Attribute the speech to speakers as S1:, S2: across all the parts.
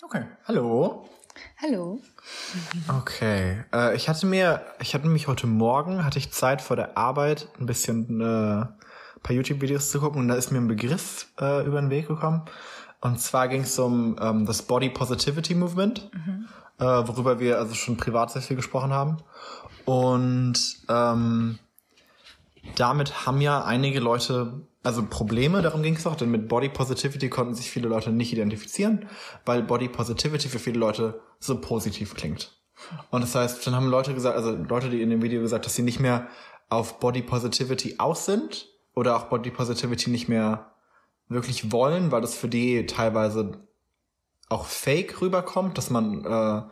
S1: Okay, hallo.
S2: Hallo.
S1: Okay, ich hatte mich heute Morgen, hatte ich Zeit vor der Arbeit, ein bisschen ein paar YouTube-Videos zu gucken und da ist mir ein Begriff über den Weg gekommen. Und zwar ging es um das Body Positivity Movement, worüber wir also schon privat sehr viel gesprochen haben. Und damit haben ja einige Leute also Probleme, darum ging es auch, denn mit Body Positivity konnten sich viele Leute nicht identifizieren, weil Body Positivity für viele Leute so positiv klingt. Und das heißt, dann haben Leute gesagt, also Leute, die in dem Video gesagt, dass sie nicht mehr auf Body Positivity aus sind oder auch Body Positivity nicht mehr wirklich wollen, weil das für die teilweise auch fake rüberkommt, dass man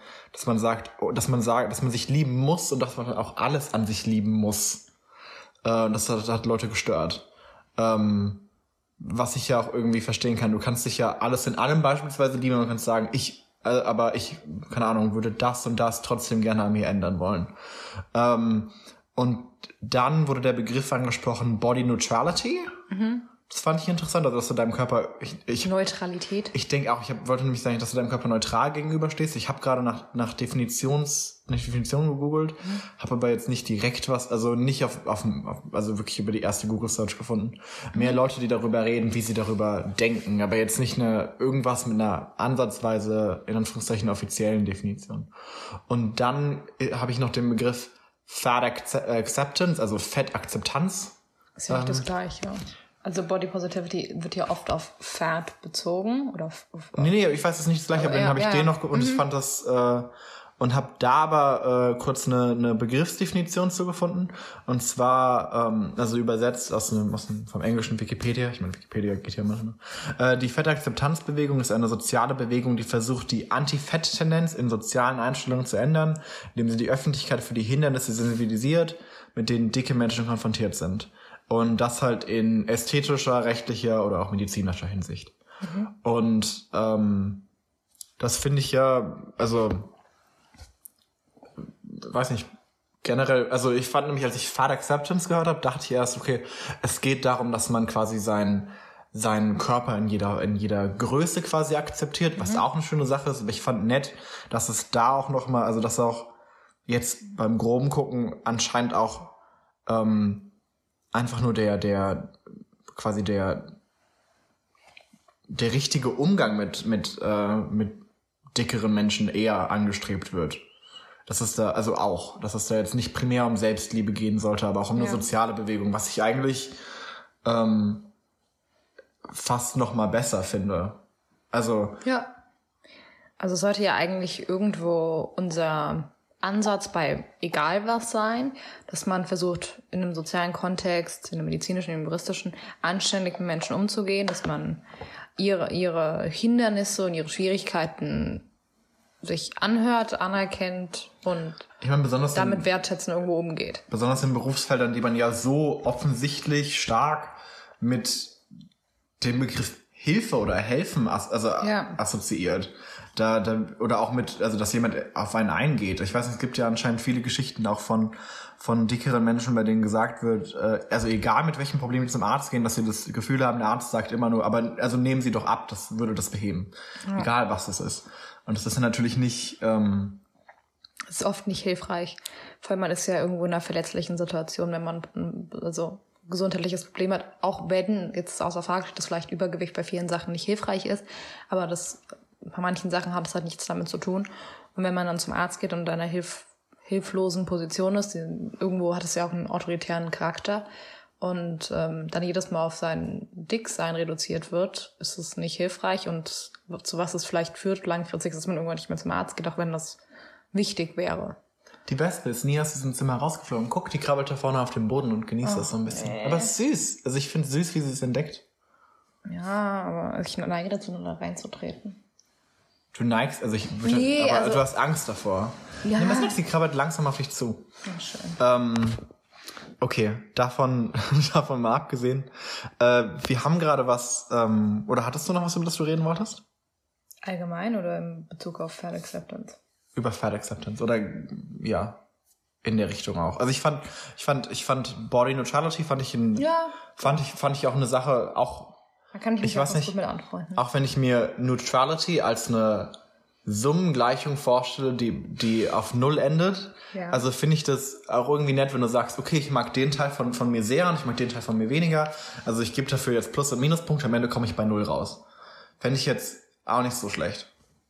S1: sich lieben muss und dass man auch alles an sich lieben muss. Das hat Leute gestört. Was ich ja auch irgendwie verstehen kann. Du kannst dich ja alles in allem beispielsweise lieben und kannst sagen, aber ich, keine Ahnung, würde das und das trotzdem gerne an mir ändern wollen. Und dann wurde der Begriff angesprochen, Body Neutrality. Mhm. Das fand ich interessant, also dass du deinem Körper...
S2: Neutralität?
S1: Ich denke auch, wollte nämlich sagen, dass du deinem Körper neutral gegenüberstehst. Ich habe gerade nach Definition gegoogelt, habe aber jetzt nicht direkt was, also nicht also wirklich über die erste Google-Search gefunden. Mehr Leute, die darüber reden, wie sie darüber denken, aber jetzt nicht irgendwas mit einer ansatzweise, in Anführungszeichen, offiziellen Definition. Und dann habe ich noch den Begriff Fat Acceptance, also Fettakzeptanz.
S2: Ist ja nicht das Gleiche. Also Body Positivity wird ja oft auf Fat bezogen oder auf
S1: Nee, ich weiß, es ist nicht das Gleiche, aber dann habe ich den noch und ich fand das und habe da aber kurz eine Begriffsdefinition zu gefunden und zwar also übersetzt vom englischen Wikipedia, ich meine Wikipedia geht ja manchmal. Die Fettakzeptanzbewegung ist eine soziale Bewegung, die versucht, die Anti-Fett-Tendenz in sozialen Einstellungen zu ändern, indem sie die Öffentlichkeit für die Hindernisse sensibilisiert, mit denen dicke Menschen konfrontiert sind. Und das halt in ästhetischer, rechtlicher oder auch medizinischer Hinsicht. Mhm. Und das finde ich ja, also weiß nicht, generell, also ich fand nämlich, als ich Fat Acceptance gehört habe, dachte ich erst, okay, es geht darum, dass man quasi seinen Körper in jeder Größe quasi akzeptiert, was auch eine schöne Sache ist. Aber ich fand nett, dass es da auch nochmal, also dass auch jetzt beim groben Gucken anscheinend auch einfach nur der richtige Umgang mit dickeren Menschen eher angestrebt wird. Dass es da jetzt nicht primär um Selbstliebe gehen sollte, aber auch um eine soziale Bewegung, was ich eigentlich fast noch mal besser finde. Also
S2: es sollte ja eigentlich irgendwo unser Ansatz bei egal was sein, dass man versucht, in einem sozialen Kontext, in einem medizinischen, in einem juristischen, anständig mit Menschen umzugehen, dass man ihre Hindernisse und ihre Schwierigkeiten sich anhört, anerkennt und damit wertschätzen irgendwo umgeht.
S1: Besonders in Berufsfeldern, die man ja so offensichtlich stark mit dem Begriff Hilfe oder Helfen assoziiert. Oder auch dass jemand auf einen eingeht. Ich weiß, es gibt ja anscheinend viele Geschichten auch von dickeren Menschen, bei denen gesagt wird, also egal mit welchem Problem die zum Arzt gehen, dass sie das Gefühl haben, der Arzt sagt immer nur, aber also nehmen Sie doch ab, das würde das beheben. Ja. Egal was das ist. Und das ist natürlich nicht...
S2: Das ist oft nicht hilfreich. Vor allem man ist ja irgendwo in einer verletzlichen Situation, wenn man gesundheitliches Problem hat, auch wenn jetzt außer Frage steht, dass vielleicht Übergewicht bei vielen Sachen nicht hilfreich ist, aber bei manchen Sachen hat es halt nichts damit zu tun. Und wenn man dann zum Arzt geht und in einer hilflosen Position ist, irgendwo hat es ja auch einen autoritären Charakter und dann jedes Mal auf sein Dicksein reduziert wird, ist es nicht hilfreich und zu was es vielleicht führt, langfristig, dass man irgendwann nicht mehr zum Arzt geht, auch wenn das wichtig wäre.
S1: Die Wespe ist nie aus diesem Zimmer rausgeflogen. Guck, die krabbelt da vorne auf dem Boden und genießt das so ein bisschen. Aber es ist süß. Also ich finde es süß, wie sie es entdeckt.
S2: Ja, aber ich neige dazu, nur da reinzutreten.
S1: Du neigst, du hast Angst davor. Ja. Nee, was ist, die krabbelt langsam auf dich zu.
S2: Ja, schön.
S1: Okay, davon mal abgesehen. Wir haben gerade was, oder hattest du noch was, über das du reden wolltest?
S2: Allgemein oder in Bezug auf Fat Acceptance?
S1: Über Fat Acceptance oder ja, in der Richtung auch. Also ich fand Body Neutrality fand ich auch eine Sache, auch
S2: da kann ich mich auch gut mit anfreunden.
S1: Auch wenn ich mir Neutrality als eine Summengleichung vorstelle, die auf 0 endet, also finde ich das auch irgendwie nett, wenn du sagst, okay, ich mag den Teil von mir sehr und ich mag den Teil von mir weniger. Also ich gebe dafür jetzt Plus- und Minuspunkte, am Ende komme ich bei 0 raus. Fände ich jetzt auch nicht so schlecht.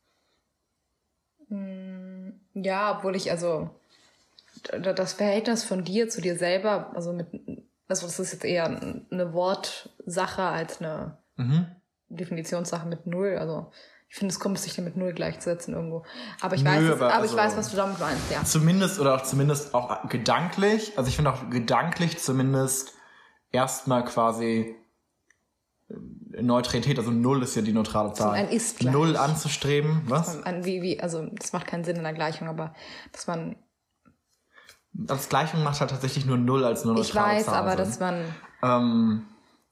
S2: Ja, obwohl ich, also das Verhältnis von dir zu dir selber, also das ist jetzt eher eine Wortsache als eine Definitionssache mit 0, also ich finde, es kommt sich mit 0 gleichzusetzen irgendwo. Aber ich weiß, was du damit meinst, ja.
S1: Zumindest auch gedanklich. Also ich finde auch gedanklich zumindest erstmal quasi Neutralität. Also 0 ist ja die neutrale Zahl.
S2: Ein ist gleich.
S1: 0 anzustreben. Was?
S2: Also das macht keinen Sinn in der Gleichung, aber dass man...
S1: Als Gleichung macht halt tatsächlich nur 0 als eine neutrale Zahl.
S2: Ich weiß, aber dass man...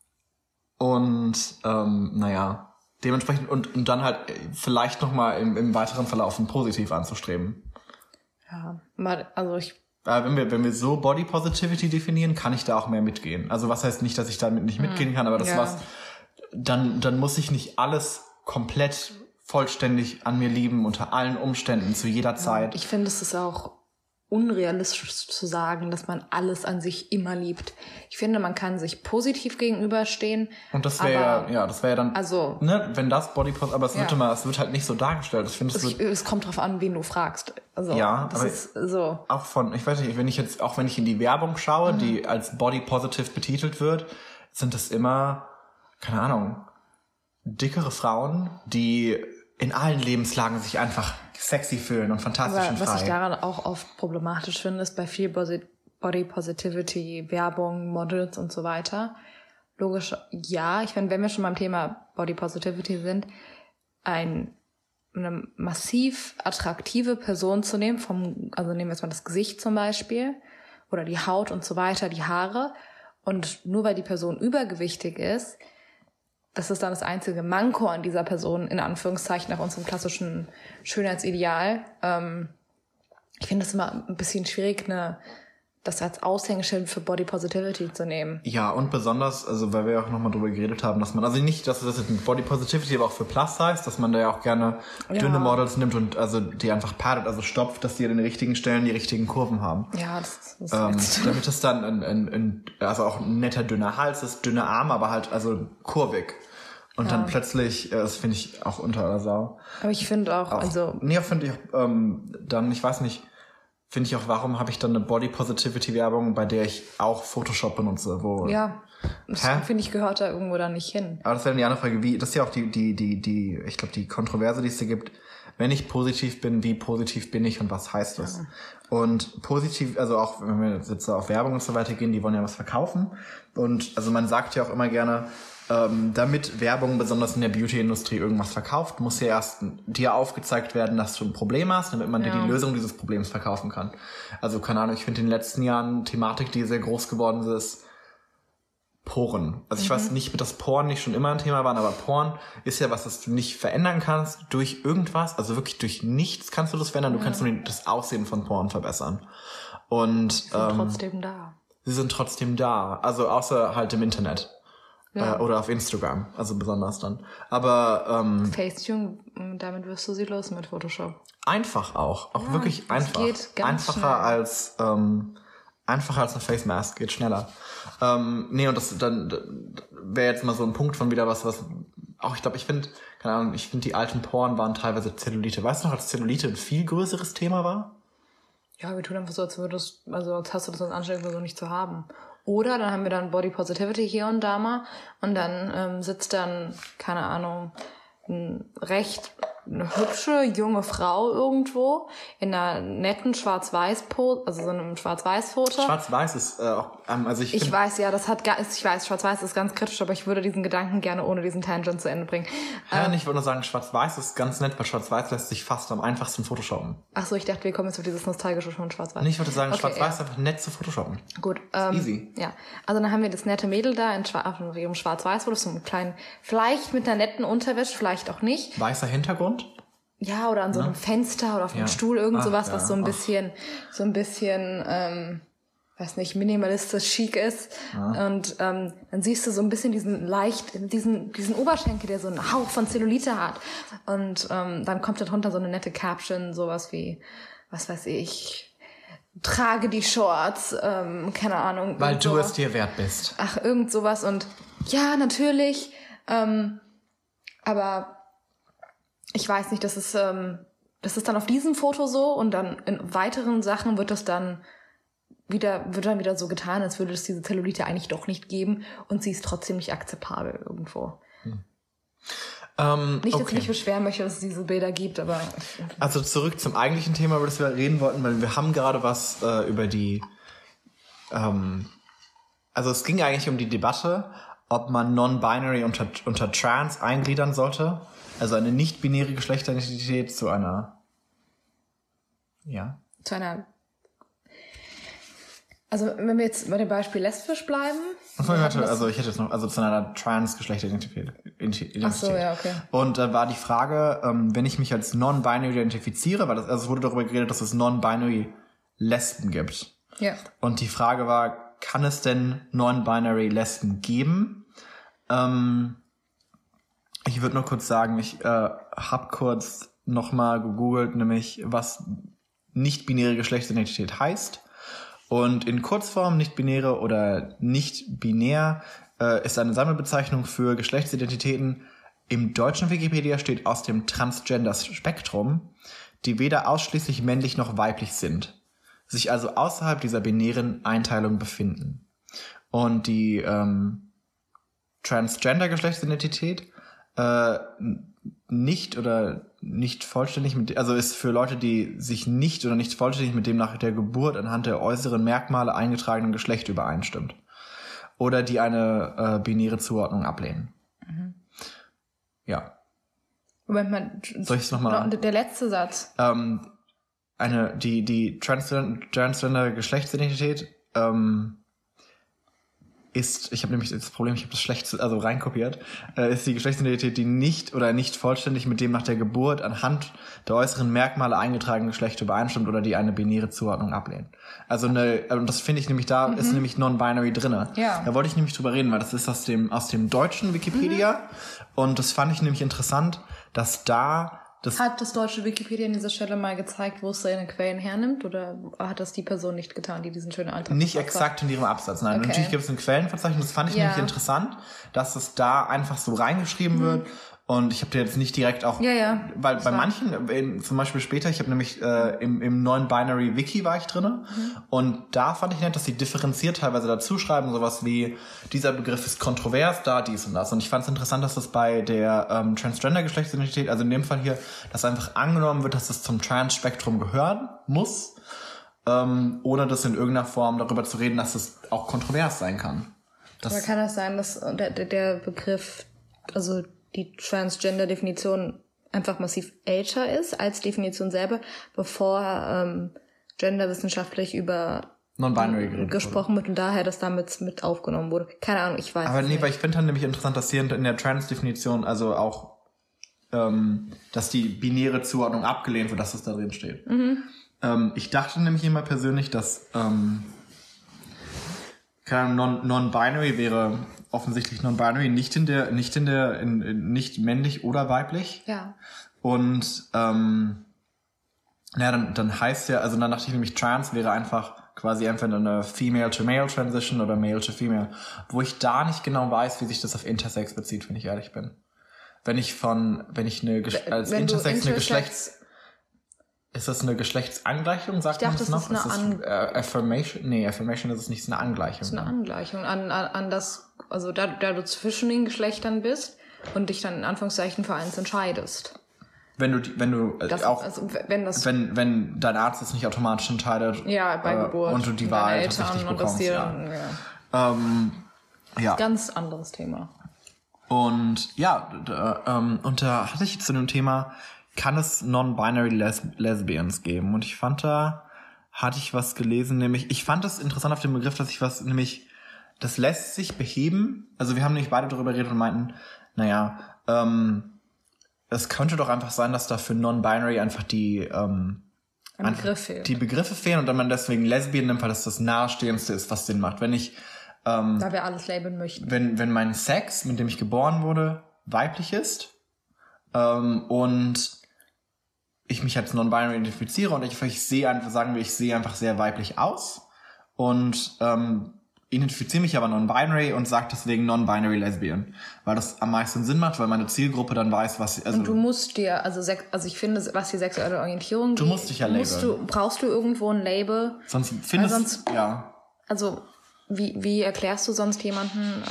S1: naja... Dementsprechend und dann halt vielleicht nochmal im weiteren Verlauf ein Positiv anzustreben.
S2: Ja, also
S1: wenn wir so Body Positivity definieren, kann ich da auch mehr mitgehen. Also was heißt nicht, dass ich damit nicht mitgehen kann, aber das war's. Dann muss ich nicht alles komplett vollständig an mir lieben, unter allen Umständen, zu jeder Zeit.
S2: Ich finde, es ist auch unrealistisch zu sagen, dass man alles an sich immer liebt. Ich finde, man kann sich positiv gegenüberstehen.
S1: Und das wäre ja dann,
S2: also,
S1: ne, wenn das Body Positivity, aber es wird halt nicht so dargestellt. Ich finde,
S2: es kommt drauf an, wen du fragst. Also,
S1: ja,
S2: das
S1: aber
S2: ist so.
S1: Ich weiß nicht, wenn ich in die Werbung schaue, die als Body Positive betitelt wird, sind es immer, keine Ahnung, dickere Frauen, die in allen Lebenslagen sich einfach sexy fühlen und fantastisch und frei.
S2: Was ich daran auch oft problematisch finde, ist bei viel Body Positivity, Werbung, Models und so weiter. Logisch, ja. Ich finde, wenn wir schon beim Thema Body Positivity sind, eine massiv attraktive Person zu nehmen, also nehmen wir jetzt mal das Gesicht zum Beispiel, oder die Haut und so weiter, die Haare, und nur weil die Person übergewichtig ist, das ist dann das einzige Manko an dieser Person, in Anführungszeichen, nach unserem klassischen Schönheitsideal. Ich finde es immer ein bisschen schwierig, das als Aushängeschild für Body Positivity zu nehmen.
S1: Ja, und besonders, also weil wir ja auch nochmal drüber geredet haben, dass man, also nicht, dass das jetzt mit Body Positivity, aber auch für Plus Size, dass man da ja auch gerne dünne Models nimmt und also die einfach paddet, also stopft, dass die an den richtigen Stellen die richtigen Kurven haben.
S2: Ja, das ist
S1: damit es dann also auch ein netter dünner Hals ist, dünne Arme, aber halt also kurvig. Und dann plötzlich, das finde ich auch unter aller Sau.
S2: Aber ich finde auch, also...
S1: Nee, finde ich dann, ich weiß nicht, finde ich auch, warum habe ich dann eine Body Positivity Werbung, bei der ich auch Photoshop benutze, wo...
S2: Ja, das finde ich gehört da irgendwo da nicht hin.
S1: Aber das wäre die andere Frage, das ist ja auch ich glaube, die Kontroverse, die es da gibt. Wenn ich positiv bin, wie positiv bin ich und was heißt das? Ja. Und positiv, also auch wenn wir jetzt auf Werbung und so weiter gehen, die wollen ja was verkaufen. Und also man sagt ja auch immer gerne, damit Werbung besonders in der Beauty-Industrie irgendwas verkauft, muss ja erst dir aufgezeigt werden, dass du ein Problem hast, damit man dir die Lösung dieses Problems verkaufen kann. Also keine Ahnung, ich finde in den letzten Jahren Thematik, die sehr groß geworden ist, Poren. Also ich weiß nicht, dass Poren nicht schon immer ein Thema waren, aber Poren ist ja was, das du nicht verändern kannst durch irgendwas, also wirklich durch nichts kannst du das verändern, du kannst nur das Aussehen von Poren verbessern. Und
S2: sie sind trotzdem da.
S1: Sie sind trotzdem da, also außer halt im Internet. Ja. Oder auf Instagram, also besonders dann. Aber
S2: Facetune, damit wirst du sie los mit Photoshop.
S1: Einfach auch wirklich einfach. Geht ganz einfacher als eine Face Mask, geht schneller. Nee, und das dann wäre jetzt mal so ein Punkt von wieder was auch, ich finde die alten Poren waren teilweise Zellulite. Weißt du noch, als Zellulite ein viel größeres Thema war?
S2: Ja, wir tun einfach so, als hast du das als Anstellung so nicht zu haben. Oder dann haben wir dann Body Positivity hier und da mal und dann sitzt dann, keine Ahnung, eine hübsche junge Frau irgendwo in einer netten Schwarz-Weiß-Pose, also so einem Schwarz-Weiß-Foto.
S1: Schwarz-Weiß ist auch, also ich
S2: weiß, ja, ich weiß, Schwarz-Weiß ist ganz kritisch, aber ich würde diesen Gedanken gerne ohne diesen Tangent zu Ende bringen.
S1: Ich würde nur sagen, Schwarz-Weiß ist ganz nett, weil Schwarz-Weiß lässt sich fast am einfachsten photoshoppen.
S2: Ach so, ich dachte, wir kommen jetzt auf dieses Nostalgische von Schwarz-Weiß.
S1: Nee, ich würde sagen, Schwarz-Weiß ist einfach nett zu photoshoppen.
S2: Gut.
S1: Easy.
S2: Ja, also dann haben wir das nette Mädel da auf ihrem Schwarz-Weiß-Foto, so einem kleinen, vielleicht mit einer netten Unterwäsche, vielleicht auch nicht.
S1: Weißer Hintergrund?
S2: Ja, oder an so einem Fenster oder auf einem Stuhl, irgend sowas, was so ein bisschen, weiß weiß nicht, minimalistisch chic ist. Ja. Und dann siehst du so ein bisschen diesen Oberschenkel, der so einen Hauch von Zellulite hat. Und dann kommt da drunter so eine nette Caption, sowas wie, was weiß ich, trage die Shorts, keine Ahnung.
S1: Weil du es dir wert bist.
S2: Ach, irgend sowas. Und ja, natürlich. Aber ich weiß nicht, das ist dann auf diesem Foto so und dann in weiteren Sachen wird dann wieder so getan, als würde es diese Zellulite eigentlich doch nicht geben und sie ist trotzdem nicht akzeptabel irgendwo. Nicht, dass ich mich beschweren möchte, dass es diese Bilder gibt, aber...
S1: Also zurück zum eigentlichen Thema, über das wir reden wollten, weil wir haben gerade was über die... also es ging eigentlich um die Debatte, ob man Non-Binary unter Trans eingliedern sollte. Also eine nicht-binäre Geschlechteridentität zu einer... Ja.
S2: Zu einer... Also wenn wir jetzt bei dem Beispiel lesbisch bleiben...
S1: Also ich hätte jetzt noch... Also zu einer Trans-Geschlechteridentität.
S2: Ach so, ja, okay.
S1: Und da war die Frage, wenn ich mich als Non-Binary identifiziere, weil es wurde darüber geredet, dass es Non-Binary Lesben gibt.
S2: Ja.
S1: Und die Frage war, kann es denn Non-Binary Lesben geben? Ich würde nur kurz sagen, ich habe kurz nochmal gegoogelt, nämlich was nicht-binäre Geschlechtsidentität heißt. Und in Kurzform nicht-binäre oder nicht-binär ist eine Sammelbezeichnung für Geschlechtsidentitäten. Im deutschen Wikipedia steht aus dem Transgender-Spektrum, die weder ausschließlich männlich noch weiblich sind, sich also außerhalb dieser binären Einteilung befinden. Und die Transgender-Geschlechtsidentität nicht oder nicht vollständig also ist für Leute, die sich nicht oder nicht vollständig mit dem nach der Geburt anhand der äußeren Merkmale eingetragenen Geschlecht übereinstimmt. Oder die eine binäre Zuordnung ablehnen. Mhm. Ja.
S2: Moment mal.
S1: Soll ich es nochmal?
S2: Der letzte Satz.
S1: Die Transgender Geschlechtsidentität ist, ich habe nämlich das Problem, ich habe das schlecht reinkopiert, ist die Geschlechtsidentität, die nicht oder nicht vollständig mit dem nach der Geburt anhand der äußeren Merkmale eingetragenen Geschlecht übereinstimmt oder die eine binäre Zuordnung ablehnen. Also und das finde ich nämlich, da ist nämlich Non-Binary drinne.
S2: Ja.
S1: Da wollte ich nämlich drüber reden, weil das ist aus dem deutschen Wikipedia und das fand ich nämlich interessant, dass da
S2: hat das deutsche Wikipedia an dieser Stelle mal gezeigt, wo es seine Quellen hernimmt? Oder hat das die Person nicht getan, die diesen schönen Antrag
S1: nicht exakt in ihrem Absatz, nein.
S2: Okay.
S1: Natürlich gibt es ein Quellenverzeichnis. Das fand ich nämlich interessant, dass es da einfach so reingeschrieben wird. Und ich habe dir jetzt nicht direkt auch...
S2: Ja.
S1: Weil bei manchen, zum Beispiel später, ich habe nämlich im Non-Binary-Wiki war ich drinne. Und da fand ich nett, dass sie differenziert teilweise dazu schreiben, sowas wie, dieser Begriff ist kontrovers, da dies und das. Und ich fand es interessant, dass das bei der Transgender-Geschlechtsidentität, also in dem Fall hier, dass einfach angenommen wird, dass das zum Trans-Spektrum gehören muss, ohne das in irgendeiner Form darüber zu reden, dass es auch kontrovers sein kann.
S2: Aber kann das sein, dass der Begriff, also die Transgender-Definition einfach massiv älter ist als Definition selber, bevor genderwissenschaftlich über
S1: Non-Binary
S2: gesprochen wird und daher das damit mit aufgenommen wurde. Keine Ahnung, ich weiß
S1: aber
S2: nicht.
S1: Weil ich finde dann nämlich interessant, dass hier in der Trans-Definition also auch, dass die binäre Zuordnung abgelehnt wird, dass das da drin steht. Ich dachte nämlich immer persönlich, dass Non-Binary wäre offensichtlich Non-Binary nicht männlich oder weiblich.
S2: Ja.
S1: Und dann heißt ja, also dann dachte ich nämlich, Trans wäre einfach quasi entweder eine Female-to-Male-Transition oder Male-to-Female, wo ich da nicht genau weiß, wie sich das auf Intersex bezieht, wenn ich ehrlich bin. Wenn ich als Intersex eine ist das eine Geschlechtsangleichung, sagt man das noch?
S2: Das ist eine
S1: Affirmation? Nee, Affirmation ist es nicht, es ist eine Angleichung.
S2: Das ist eine Angleichung an das, also da du zwischen den Geschlechtern bist und dich dann in Anführungszeichen für eins entscheidest.
S1: Wenn dein Arzt es nicht automatisch entscheidet.
S2: Ja, bei Geburt.
S1: Und du die Wahl tatsächlich bekommst, ja.
S2: Ganz anderes Thema.
S1: Und und da hatte ich zu dem Thema, kann es Non-Binary Lesbians geben? Und ich fand, da hatte ich was gelesen, nämlich, ich fand es interessant auf dem Begriff, das lässt sich beheben. Also wir haben nämlich beide darüber geredet und meinten, es könnte doch einfach sein, dass da für Non-Binary einfach die die Begriffe fehlen und dann man deswegen Lesbian nimmt, weil das das Nahestehendste ist, was Sinn macht. Wenn ich
S2: da wir alles labeln möchten.
S1: Wenn mein Sex, mit dem ich geboren wurde, weiblich ist und ich mich als non-binary identifiziere und ich sehe einfach sehr weiblich aus und identifiziere mich aber non-binary und sage deswegen non-binary Lesbian, weil das am meisten Sinn macht, weil meine Zielgruppe dann weiß, was...
S2: und du musst dir, also ich finde, was die sexuelle Orientierung...
S1: Du musst dich ja labeln.
S2: Brauchst du irgendwo ein Label?
S1: Ja.
S2: Also, wie erklärst du sonst jemanden,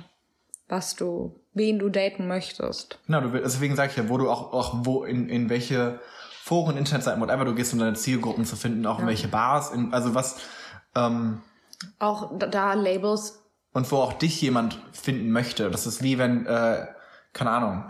S2: wen du daten möchtest?
S1: Genau, deswegen sage ich ja, wo du wo in welche Foren, Internetseiten, whatever du gehst, um deine Zielgruppen zu finden, auch in welche Bars, also was...
S2: auch da Labels.
S1: Und wo auch dich jemand finden möchte. Das ist wie wenn, keine Ahnung.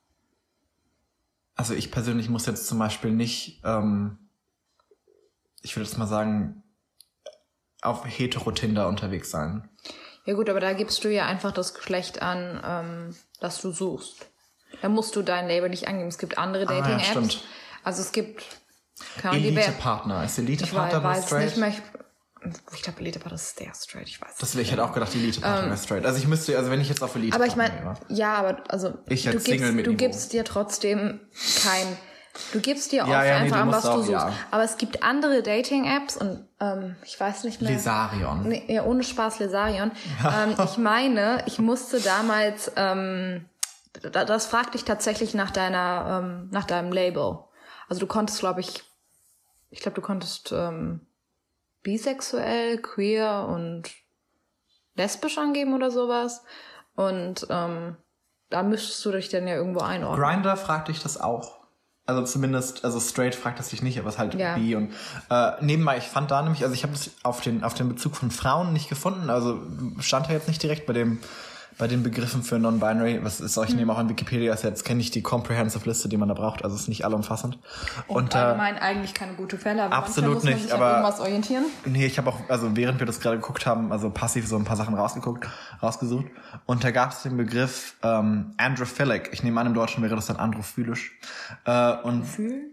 S1: Also ich persönlich muss jetzt zum Beispiel nicht, ich würde jetzt mal sagen, auf Hetero-Tinder unterwegs sein.
S2: Ja gut, aber da gibst du ja einfach das Geschlecht an, das du suchst. Da musst du dein Label nicht angeben. Es gibt andere Dating-Apps. Ja, stimmt. Also es gibt...
S1: Elite-Partner. Ist Elite-Partner straight?
S2: Nicht mehr, ich glaube, Elite-Partner ist sehr straight, ich weiß nicht.
S1: Ich hätte auch gedacht, Elite-Partner wäre straight. Also wenn ich jetzt auf Elite-Partner
S2: aber ich meine, ja, aber also du gibst dir trotzdem du gibst dir oft einfach an, was du suchst. Ja. Aber es gibt andere Dating-Apps und ich weiß nicht mehr.
S1: Lesarion.
S2: Nee, ja, ohne Spaß Lesarion. Ich meine, ich musste damals, das fragte ich tatsächlich nach deinem Label. Also du konntest, glaube ich du konntest bisexuell, queer und lesbisch angeben oder sowas. Und da müsstest du dich dann ja irgendwo einordnen.
S1: Grindr fragt dich das auch. Also zumindest, straight fragt es dich nicht, aber es halt bi. Und nebenbei, ich fand da nämlich, also ich habe das auf den Bezug von Frauen nicht gefunden. Also stand da jetzt nicht direkt bei den Begriffen für non-binary, was ist euch nehmen auch an Wikipedia, jetzt kenne ich die comprehensive Liste, die man da braucht, also ist nicht allumfassend.
S2: Und allgemein eigentlich keine gute Fälle, aber
S1: absolut
S2: manchmal muss man sich an irgendwas orientieren.
S1: Nee, ich habe auch, also während wir das gerade geguckt haben, also passiv so ein paar Sachen rausgesucht und da gab es den Begriff androphilic. Ich nehme an, im Deutschen wäre das dann androphylisch. Und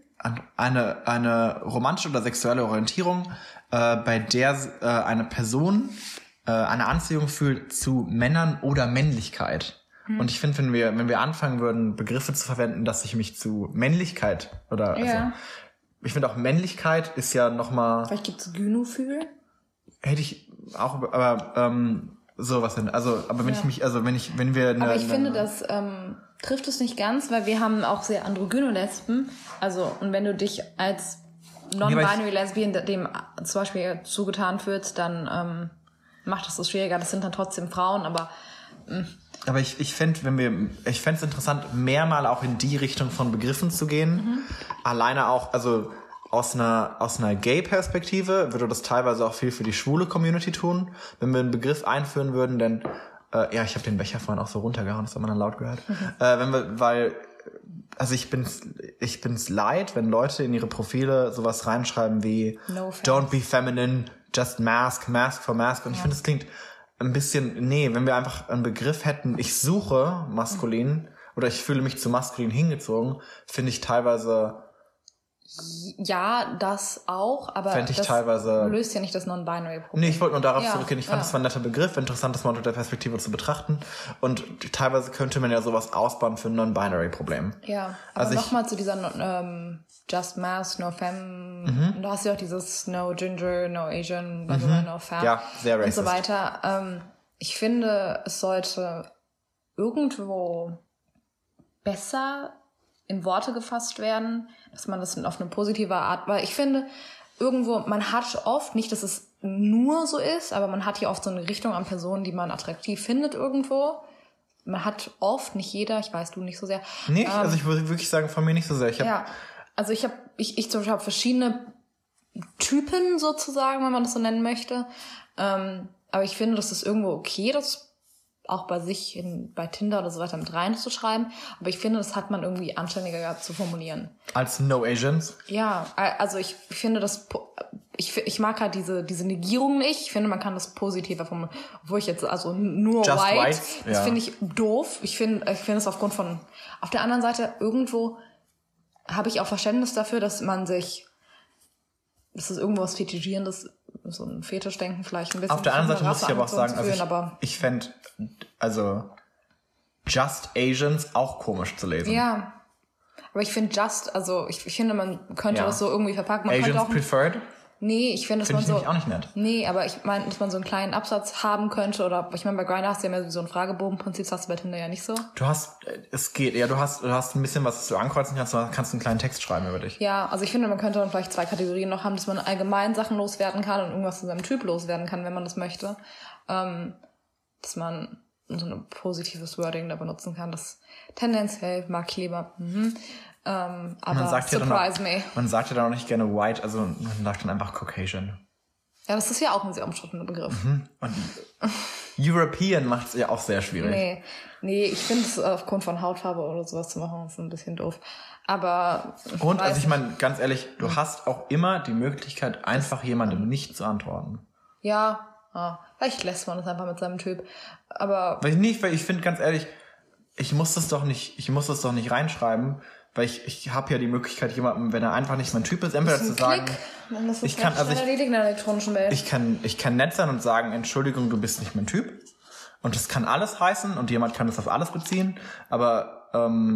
S1: eine romantische oder sexuelle Orientierung, bei der eine Person eine Anziehung fühlt zu Männern oder Männlichkeit. Und ich finde, wenn wir anfangen würden, Begriffe zu verwenden, dass ich mich zu Männlichkeit also ich finde auch Männlichkeit ist ja nochmal...
S2: Vielleicht gibt's Gynophil?
S1: Hätte ich auch, aber sowas denn. Also, aber wenn ich
S2: finde, das trifft es nicht ganz, weil wir haben auch sehr androgyne Lesben. Also, und wenn du dich als non-binary Lesbian dem zum Beispiel zugetan fühlst, dann macht das schwieriger. Das sind dann trotzdem Frauen, aber...
S1: Aber ich fände es interessant, mehr mal auch in die Richtung von Begriffen zu gehen. Alleine auch, also aus einer Gay-Perspektive würde das teilweise auch viel für die schwule Community tun. Wenn wir einen Begriff einführen würden, denn ich habe den Becher vorhin auch so runtergehauen, das hat man dann laut gehört. Ich bin's leid, wenn Leute in ihre Profile sowas reinschreiben wie Don't be feminine, just mask for mask. Und ich finde, das klingt ein bisschen, wenn wir einfach einen Begriff hätten, ich suche maskulin oder ich fühle mich zu maskulin hingezogen, finde ich teilweise...
S2: Ja, das auch, aber das löst ja nicht das Non-Binary-Problem.
S1: Nee, ich wollte nur darauf zurückgehen. Ich fand, das war ein netter Begriff, interessant, das mal unter der Perspektive zu betrachten. Und teilweise könnte man ja sowas ausbauen für ein Non-Binary-Problem.
S2: Ja, aber nochmal zu dieser Just Mask, No Femme. Du hast ja auch dieses No Ginger, No Asian, No Femme.
S1: Ja, sehr racist.
S2: Und so weiter. Ich finde, es sollte irgendwo besser in Worte gefasst werden, dass man das auf eine positive Art, weil ich finde, irgendwo, man hat oft, nicht, dass es nur so ist, aber man hat hier oft so eine Richtung an Personen, die man attraktiv findet irgendwo. Man hat oft, nicht jeder, ich weiß, du nicht so sehr.
S1: Nee, also ich würde wirklich sagen, von mir nicht so sehr. Ich
S2: zum Beispiel habe verschiedene Typen sozusagen, wenn man das so nennen möchte. Aber ich finde, das ist irgendwo okay, das auch bei sich bei Tinder oder so weiter mit reinzuschreiben. Aber ich finde, das hat man irgendwie anständiger gehabt zu formulieren.
S1: Als No Asians?
S2: Ja, also ich finde das, ich mag halt diese Negierung nicht. Ich finde, man kann das positiver formulieren. Obwohl ich jetzt, also nur
S1: Just
S2: white, das finde ich doof. Ich finde es aufgrund von, auf der anderen Seite irgendwo habe ich auch Verständnis dafür, dass man sich ist das irgendwas Fetischierendes, so ein Fetischdenken vielleicht ein bisschen.
S1: Auf der anderen Seite muss ich aber auch sagen, ich fände, Just Asians auch komisch zu lesen.
S2: Ja, aber ich finde ich finde, man könnte das so irgendwie verpacken. Man
S1: Asians preferred?
S2: Nee, ich finde, dass man so...
S1: auch nicht nett.
S2: Nee, aber ich meine, dass man so einen kleinen Absatz haben könnte oder... Ich meine, bei Grindr hast du ja mehr so ein Fragebogenprinzip, das hast du bei Tinder ja nicht so.
S1: Es geht, ja, du hast ein bisschen was du ankreuzen kannst, du kannst einen kleinen Text schreiben über dich.
S2: Ja, also ich finde, man könnte dann vielleicht 2 Kategorien noch haben, dass man allgemein Sachen loswerden kann und irgendwas zu seinem Typ loswerden kann, wenn man das möchte. Dass man so ein positives Wording da benutzen kann, das tendenziell mag ich lieber. Aber
S1: man sagt
S2: surprise me.
S1: Man sagt ja dann auch nicht gerne white, also man sagt dann einfach Caucasian.
S2: Ja, das ist ja auch ein sehr umstrittener Begriff.
S1: Und European macht es ja auch sehr schwierig.
S2: Nee, ich finde es aufgrund von Hautfarbe oder sowas zu machen, ist ein bisschen doof. Aber...
S1: Also ich meine, ganz ehrlich, du hast auch immer die Möglichkeit, einfach jemandem nicht zu antworten.
S2: Ja, vielleicht lässt man das einfach mit seinem Typ. Aber...
S1: Weil ich finde, ganz ehrlich, ich muss das doch nicht reinschreiben, weil ich habe ja die Möglichkeit, jemandem, wenn er einfach nicht mein Typ ist, entweder zu sagen, ich kann nett sein und sagen, Entschuldigung, du bist nicht mein Typ. Und das kann alles heißen und jemand kann das auf alles beziehen. Aber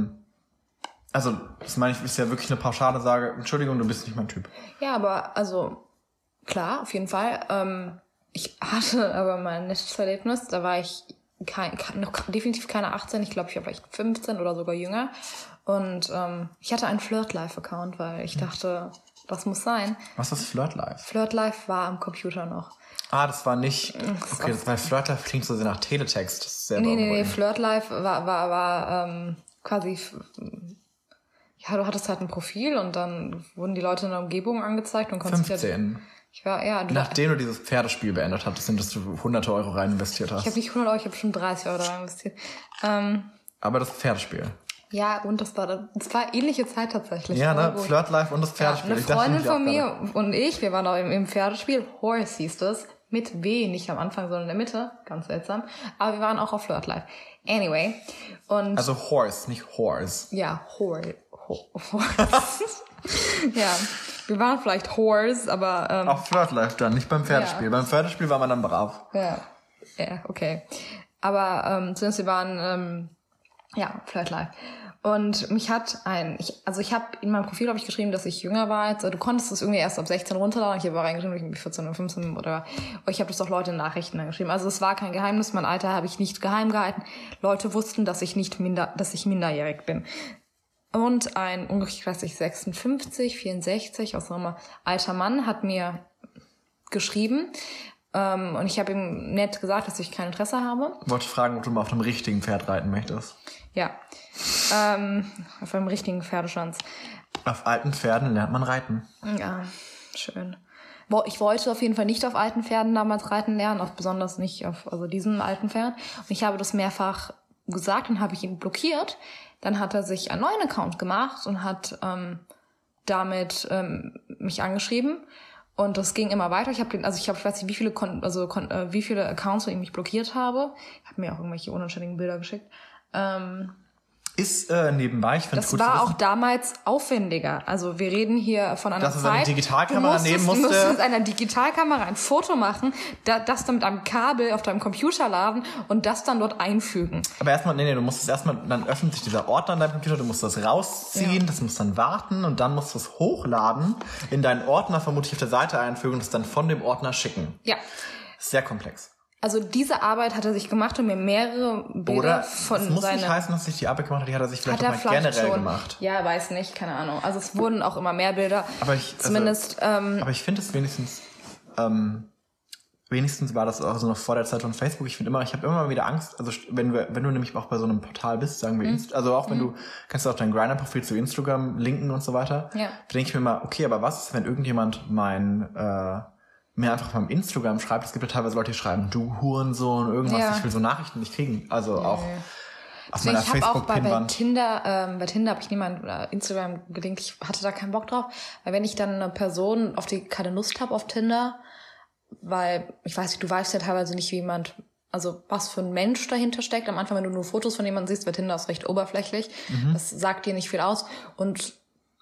S1: das meine ich, ist ja wirklich eine pauschale Sage, Entschuldigung, du bist nicht mein Typ.
S2: Ja, aber klar, auf jeden Fall. Ich hatte aber mal ein nettes Erlebnis, da war ich noch definitiv keine 18, ich glaube, ich war vielleicht 15 oder sogar jünger. Und ich hatte einen Flirt-Life-Account, weil ich dachte, das muss sein.
S1: Was ist Flirt-Life?
S2: Flirt-Life war am Computer noch.
S1: Das war nicht... Okay, weil Flirt-Life klingt so sehr nach Teletext. Das ist sehr
S2: Nee, Flirt-Life war quasi... Ja, du hattest halt ein Profil und dann wurden die Leute in der Umgebung angezeigt und konntest
S1: 15.
S2: Nachdem
S1: du dieses Pferdespiel beendet hattest, in das du hunderte Euro rein investiert hast.
S2: Ich habe nicht 100 Euro, ich habe schon 30 Euro rein investiert.
S1: Aber das Pferdespiel.
S2: Ja, und das war ähnliche Zeit tatsächlich.
S1: Ja, ne? Flirt-Life und das Pferdespiel.
S2: Eine Freundin von mir und ich, wir waren auch im Pferdespiel. Horse hieß das. Mit W, nicht am Anfang, sondern in der Mitte. Ganz seltsam. Aber wir waren auch auf Flirt-Life. Anyway. Und
S1: also Horse, nicht Horse.
S2: Ja, Horse. Ja, wir waren vielleicht Horse, aber...
S1: Auf Flirt-Life dann, nicht beim Pferdespiel. Ja. Beim Pferdespiel war man dann brav.
S2: Ja, okay. Aber zumindest wir waren... Flirt-Life. Und mich hat ich habe in meinem Profil, geschrieben, dass ich jünger war. Du konntest es irgendwie erst ab 16 runterladen. Ich habe reingeschrieben, ich bin 14 oder 15 oder ich habe das auch Leute in Nachrichten angeschrieben. Also es war kein Geheimnis. Mein Alter habe ich nicht geheim gehalten. Leute wussten, dass ich minderjährig bin. Und ein ungefähr 56, 64, was auch immer, alter Mann hat mir geschrieben. Und ich habe ihm nett gesagt, dass ich kein Interesse habe.
S1: Ich wollte fragen, ob du mal auf einem richtigen Pferd reiten möchtest.
S2: Ja, auf einem richtigen Pferdeschwanz.
S1: Auf alten Pferden lernt man reiten.
S2: Ja, schön. Ich wollte auf jeden Fall nicht auf alten Pferden damals reiten lernen, auch besonders nicht auf diesem alten Pferd. Und ich habe das mehrfach gesagt und habe ich ihn blockiert. Dann hat er sich einen neuen Account gemacht und hat damit mich angeschrieben. Und das ging immer weiter. Ich weiß nicht, wie viele Accounts von ihm ich blockiert habe. Ich habe mir auch irgendwelche unanständigen Bilder geschickt.
S1: Ist nebenbei, ich finde es gut.
S2: Das war auch damals aufwendiger. Also wir reden hier von einer Zeit.
S1: Dass er seine Digitalkamera nehmen musste.
S2: Du musst mit einer Digitalkamera ein Foto machen, das dann mit einem Kabel auf deinem Computer laden und das dann dort einfügen.
S1: Aber erstmal, du musst es erstmal, dann öffnet sich dieser Ordner an deinem Computer, du musst das rausziehen, das musst dann warten und dann musst du es hochladen, in deinen Ordner vermutlich auf der Seite einfügen und es dann von dem Ordner schicken.
S2: Ja.
S1: Sehr komplex.
S2: Also diese Arbeit hat er sich gemacht und mir mehrere Bilder von
S1: seiner... Das muss nicht heißen, dass sich die Arbeit gemacht hat, die hat er sich vielleicht auch mal generell gemacht.
S2: Ja, weiß nicht, keine Ahnung. Also es wurden auch immer mehr Bilder. Aber ich finde es
S1: wenigstens war das auch so noch vor der Zeit von Facebook. Ich habe immer wieder Angst, also wenn du nämlich auch bei so einem Portal bist, sagen wir, also auch wenn du, kannst du auch dein Grindr-Profil zu Instagram linken und so weiter. Ja. Da denke ich mir mal, okay, aber was ist, wenn irgendjemand mir einfach beim Instagram schreibt, es gibt ja teilweise Leute, die schreiben, du Hurensohn, irgendwas, ich will so Nachrichten nicht kriegen. Also auch auf meiner Facebook-Pinwand.
S2: Bei Tinder habe ich niemand Instagram gelinkt, ich hatte da keinen Bock drauf, weil wenn ich dann eine Person, auf die keine Lust habe auf Tinder, weil, ich weiß nicht, du weißt ja teilweise nicht, was für ein Mensch dahinter steckt. Am Anfang, wenn du nur Fotos von jemandem siehst, weil Tinder ist recht oberflächlich, das sagt dir nicht viel aus und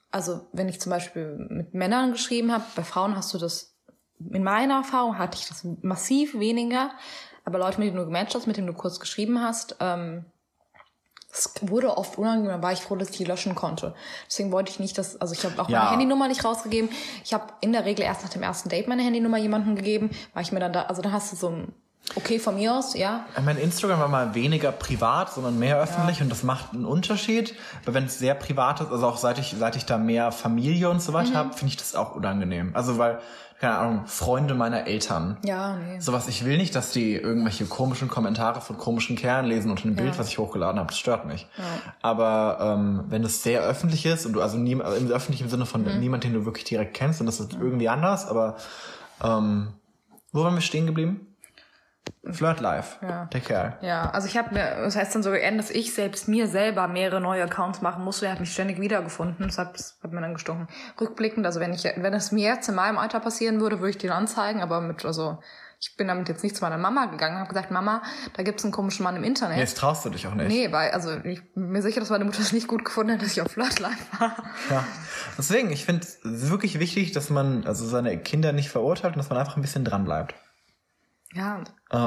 S2: also wenn ich zum Beispiel mit Männern geschrieben habe, bei Frauen hast du das, in meiner Erfahrung hatte ich das massiv weniger, aber Leute, mit denen du gematcht hast, mit denen du kurz geschrieben hast, es wurde oft unangenehm, da war ich froh, dass ich die löschen konnte. Deswegen wollte ich nicht, also ich habe auch meine Handynummer nicht rausgegeben. Ich habe in der Regel erst nach dem ersten Date meine Handynummer jemandem gegeben, weil ich mir dann da hast du so ein okay von mir aus, ja.
S1: Mein Instagram war mal weniger privat, sondern mehr öffentlich und das macht einen Unterschied. Aber wenn es sehr privat ist, also auch seit ich da mehr Familie und so weiter habe, finde ich das auch unangenehm. Also weil, keine Ahnung, Freunde meiner Eltern.
S2: Ja, nee.
S1: Sowas, ich will nicht, dass die irgendwelche komischen Kommentare von komischen Kerlen lesen unter einem Bild, was ich hochgeladen habe. Das stört mich. Ja. Aber wenn es sehr öffentlich ist und du also im öffentlichen Sinne von niemand, den du wirklich direkt kennst, dann ist das irgendwie anders. Aber wo waren wir stehen geblieben? Flirt Life, der Kerl.
S2: Ja, also das heißt dann so geändert, dass ich selbst mir selber mehrere neue Accounts machen musste. Er hat mich ständig wiedergefunden. Das hat mir dann gestunken. Rückblickend, also wenn es mir jetzt in meinem Alter passieren würde, würde ich den anzeigen, aber ich bin damit jetzt nicht zu meiner Mama gegangen und habe gesagt, Mama, da gibt's einen komischen Mann im Internet.
S1: Nee, jetzt traust du dich auch nicht.
S2: Nee, weil, ich bin mir sicher, dass meine Mutter es nicht gut gefunden hat, dass ich auf Flirt Life war.
S1: Ja, deswegen, ich finde es wirklich wichtig, dass man also seine Kinder nicht verurteilt und dass man einfach ein bisschen dran bleibt.
S2: Ja.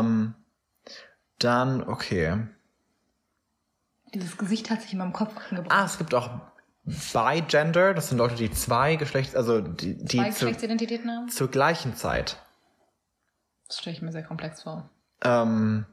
S1: Dann, okay.
S2: Dieses Gesicht hat sich in meinem Kopf gebracht.
S1: Es gibt auch Bi-Gender, das sind Leute, die zwei
S2: Geschlechtsidentitäten haben?
S1: Zur gleichen Zeit.
S2: Das stelle ich mir sehr komplex vor.
S1: Dann,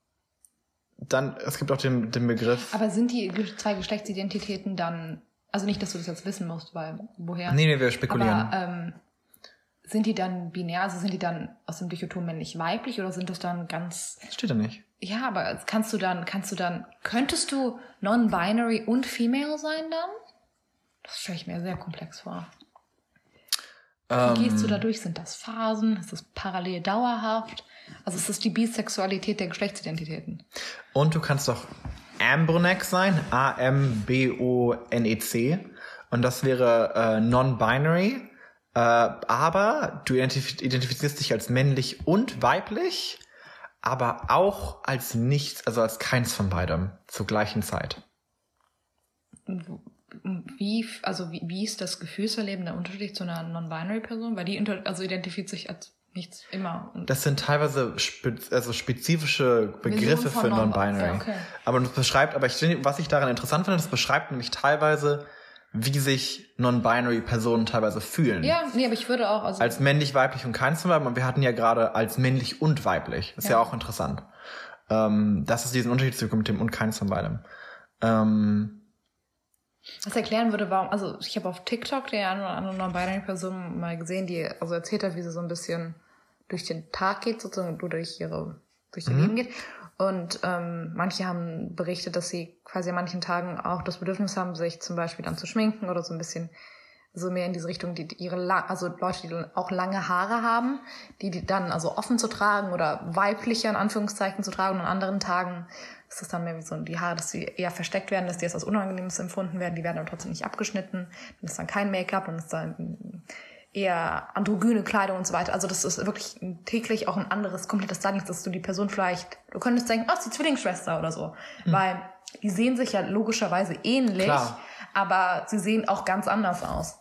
S1: es gibt auch den Begriff...
S2: Aber sind die zwei Geschlechtsidentitäten dann, also nicht, dass du das jetzt wissen musst, weil woher?
S1: Nee, wir spekulieren.
S2: Aber, sind die dann binär, also sind die dann aus dem Dichotom männlich-weiblich oder sind das dann ganz...
S1: Das steht da nicht.
S2: Ja, aber könntest du non-binary und female sein dann? Das stelle ich mir sehr komplex vor. Wie gehst du da durch? Sind das Phasen? Ist das parallel dauerhaft? Also ist das die Bisexualität der Geschlechtsidentitäten?
S1: Und du kannst doch Ambonec sein, A-M-B-O-N-E-C. Und das wäre non-binary. Aber du identifizierst dich als männlich und weiblich, aber auch als nichts, also als keins von beidem zur gleichen Zeit.
S2: Wie ist das Gefühlserleben da unterschiedlich zu einer non-binary-Person? Weil die identifiziert sich als nichts immer.
S1: Das sind teilweise spezifische Begriffe für non-binary. Okay. Aber was ich daran interessant finde, das beschreibt nämlich teilweise, wie sich non-binary-Personen teilweise fühlen.
S2: Ja, nee, aber ich würde auch...
S1: als männlich, weiblich und keins von beidem. Und wir hatten ja gerade als männlich und weiblich. Das ist ja auch interessant. Dass es diesen Unterschied gibt mit dem und keins von beidem.
S2: Was erklären würde, warum... Also ich habe auf TikTok die eine oder andere non-binary-Person mal gesehen, die erzählt hat, wie sie so ein bisschen durch den Tag geht, sozusagen, durch ihr Leben geht. Und manche haben berichtet, dass sie quasi an manchen Tagen auch das Bedürfnis haben, sich zum Beispiel dann zu schminken oder so ein bisschen so mehr in diese Richtung, Leute, die dann auch lange Haare haben, die dann also offen zu tragen oder weiblicher in Anführungszeichen zu tragen. Und an anderen Tagen ist das dann mehr wie so die Haare, dass sie eher versteckt werden, dass die als was Unangenehmes empfunden werden. Die werden aber trotzdem nicht abgeschnitten. Dann ist dann kein Make-up, dann ist dann eher androgyne Kleidung und so weiter. Also das ist wirklich täglich auch ein anderes, komplettes Styling, dass du die Person du könntest denken, ist die Zwillingsschwester oder so. Weil die sehen sich ja logischerweise ähnlich, aber sie sehen auch ganz anders aus.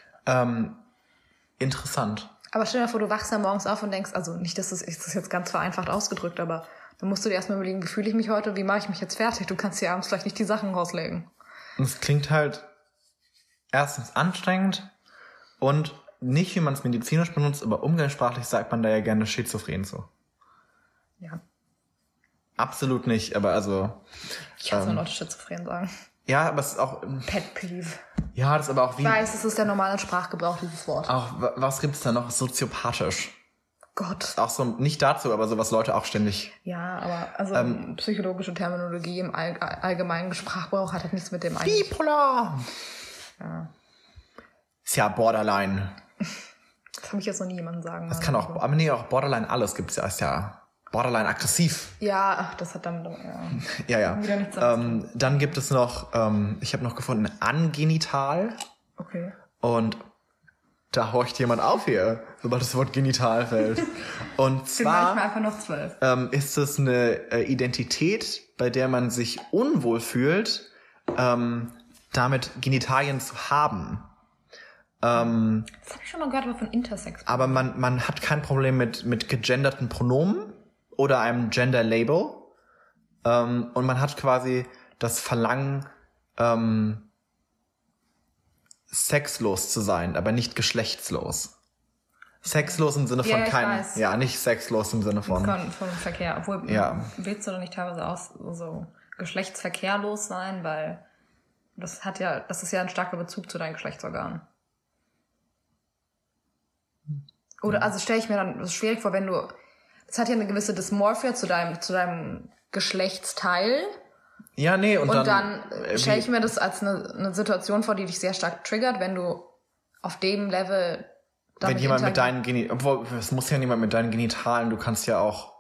S1: Interessant.
S2: Aber stell dir vor, du wachst dann morgens auf und denkst, also nicht, das ist jetzt ganz vereinfacht ausgedrückt, aber dann musst du dir erstmal überlegen, wie fühle ich mich heute, wie mache ich mich jetzt fertig? Du kannst dir abends vielleicht nicht die Sachen rauslegen.
S1: Und es klingt halt erstens anstrengend und nicht, wie man es medizinisch benutzt, aber umgangssprachlich sagt man da ja gerne schizophren zu.
S2: Ja.
S1: Absolut nicht, aber also...
S2: Ich hasse, wenn Leute schizophren sagen.
S1: Ja, aber es ist auch...
S2: Pet peeve.
S1: Ja, das ist aber auch wie...
S2: Ich weiß, es ist der normale Sprachgebrauch, dieses Wort.
S1: Auch, was gibt's da noch? Soziopathisch.
S2: Gott.
S1: Auch so, nicht dazu, aber so was Leute auch ständig...
S2: Ja, aber psychologische Terminologie im allgemeinen Sprachgebrauch hat halt nichts mit dem eigentlich...
S1: Bipolar!
S2: Ja.
S1: Ist ja Borderline.
S2: Das habe ich jetzt noch nie jemandem sagen.
S1: Das kann auch, aber nee, auch Borderline alles gibt's ja. Ist ja Borderline aggressiv.
S2: Ja, das hat dann,
S1: ja.
S2: Wieder nichts
S1: dann gibt es noch, ich habe noch gefunden, angenital.
S2: Okay.
S1: Und da horcht jemand auf hier, sobald das Wort genital fällt. Und zwar
S2: einfach noch 12.
S1: Ist es eine Identität, bei der man sich unwohl fühlt, damit Genitalien zu haben.
S2: Das habe ich schon mal gehört, aber von Intersex.
S1: Aber man hat kein Problem mit gegenderten Pronomen oder einem Gender-Label. Und man hat quasi das Verlangen, sexlos zu sein, aber nicht geschlechtslos. Sexlos im Sinne von nicht sexlos im Sinne von
S2: Verkehr. Obwohl, willst du doch nicht teilweise auch so geschlechtsverkehrlos sein, weil das ist ja ein starker Bezug zu deinen Geschlechtsorganen. Oder, also stelle ich mir dann schwierig vor, wenn es hat ja eine gewisse Dysmorphia zu deinem Geschlechtsteil.
S1: Ja, nee, und
S2: dann stelle ich mir das als eine Situation vor, die dich sehr stark triggert, wenn du auf dem Level
S1: wenn jemand mit deinen obwohl, es muss ja niemand mit deinen Genitalen, du kannst ja auch.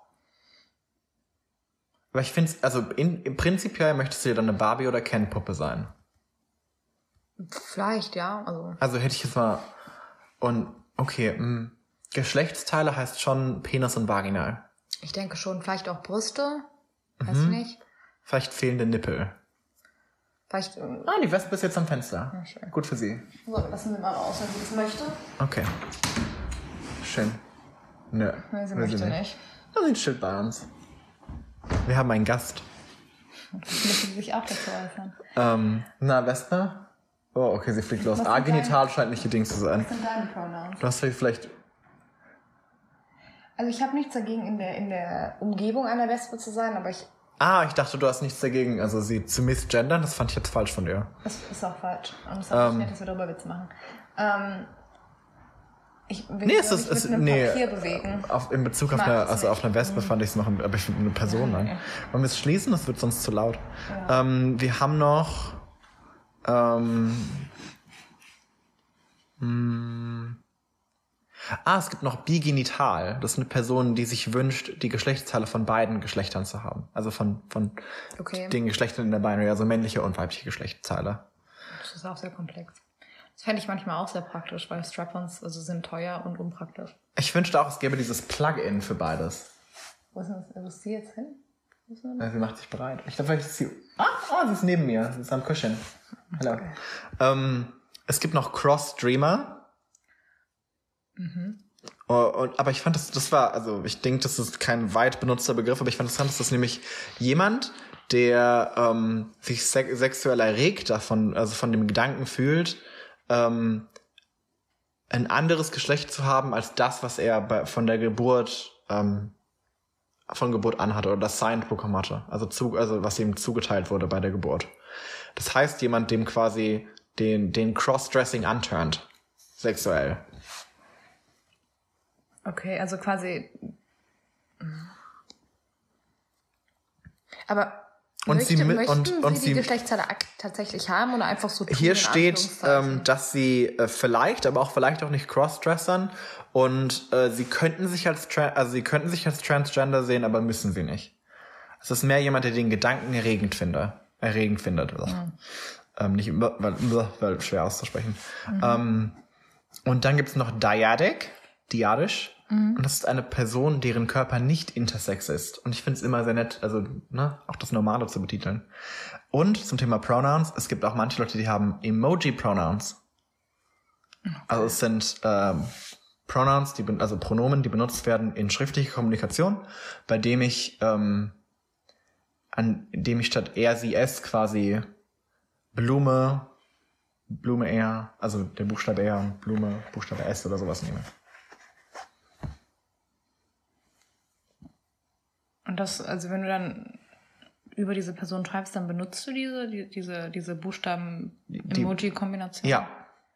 S1: Aber ich finde, also im prinzipiell möchtest du ja dann eine Barbie- oder Ken-Puppe sein.
S2: Vielleicht, ja.
S1: Also hätte ich jetzt mal. Und okay, Geschlechtsteile heißt schon Penis und Vaginal.
S2: Ich denke schon, vielleicht auch Brüste. Weiß ich nicht.
S1: Vielleicht fehlende Nippel.
S2: Vielleicht.
S1: Die Wespe ist jetzt am Fenster.
S2: Ja, schön.
S1: Gut für sie.
S2: So, lassen wir mal raus, wenn sie das möchte.
S1: Okay. Schön. Nö.
S2: Nein, sie möchte nicht.
S1: Da sind Schild bei uns. Wir haben einen Gast.
S2: Das möchte sie sich auch dazu äußern.
S1: Wespe? Oh, okay, sie fliegt los. Genital scheint nicht ihr Ding zu sein.
S2: Was sind deine Pronouns?
S1: Du hast vielleicht...
S2: Also ich habe nichts dagegen, in der Umgebung einer Wespe zu sein, aber ich
S1: dachte, du hast nichts dagegen, also sie zu misgendern, das fand ich jetzt falsch von dir.
S2: Das ist auch falsch. Und es ist nicht, dass wir darüber Witze machen. Ich will mich mit einem Papier bewegen.
S1: In Bezug auf eine Wespe fand ich es noch, aber ich finde eine Person an. Wollen wir es schließen? Das wird sonst zu laut. Ja. Wir haben noch es gibt noch bigenital. Das ist eine Person, die sich wünscht, die Geschlechtsteile von beiden Geschlechtern zu haben. Also von den Geschlechtern in der Binary, also männliche und weibliche Geschlechtsteile.
S2: Das ist auch sehr komplex. Das fände ich manchmal auch sehr praktisch, weil Strap-ons sind teuer und unpraktisch.
S1: Ich wünschte auch, es gäbe dieses Plugin für beides.
S2: Wo ist das? Wo ist sie jetzt hin?
S1: Sie macht sich bereit. Ich glaube, vielleicht ist sie... sie ist neben mir. Sie ist am Küchen. Hallo. Okay. Es gibt noch Cross-Dreamer. Aber ich fand, das war, also ich denke, das ist kein weit benutzter Begriff, aber ich fand interessant, dass das nämlich jemand, der sich sexuell erregt davon, also von dem Gedanken fühlt, ein anderes Geschlecht zu haben als das, was er von Geburt an hatte oder das Signed bekommen hatte, also was ihm zugeteilt wurde bei der Geburt. Das heißt, jemand, dem quasi den Crossdressing anturnt, sexuell.
S2: Okay, also quasi. Aber möchten Sie die Geschlechtsteile tatsächlich haben oder einfach so tun?
S1: Hier steht, dass sie vielleicht, aber auch vielleicht auch nicht crossdressern und sie könnten sich als Transgender sehen, aber müssen sie nicht. Es ist mehr jemand, der den Gedanken erregend findet. Nicht weil schwer auszusprechen. Und dann gibt's noch diadisch. Und das ist eine Person, deren Körper nicht intersex ist. Und ich finde es immer sehr nett, also auch das Normale zu betiteln. Und zum Thema Pronouns, es gibt auch manche Leute, die haben Emoji-Pronouns. Okay. Also es sind Pronouns, also Pronomen, die benutzt werden in schriftlicher Kommunikation, bei dem ich statt er, sie, es quasi Blume er, also der Buchstabe er und Blume, Buchstabe S oder sowas nehme.
S2: Und das, also wenn du dann über diese Person schreibst, dann benutzt du diese Buchstaben-Emoji-Kombination?
S1: Ja.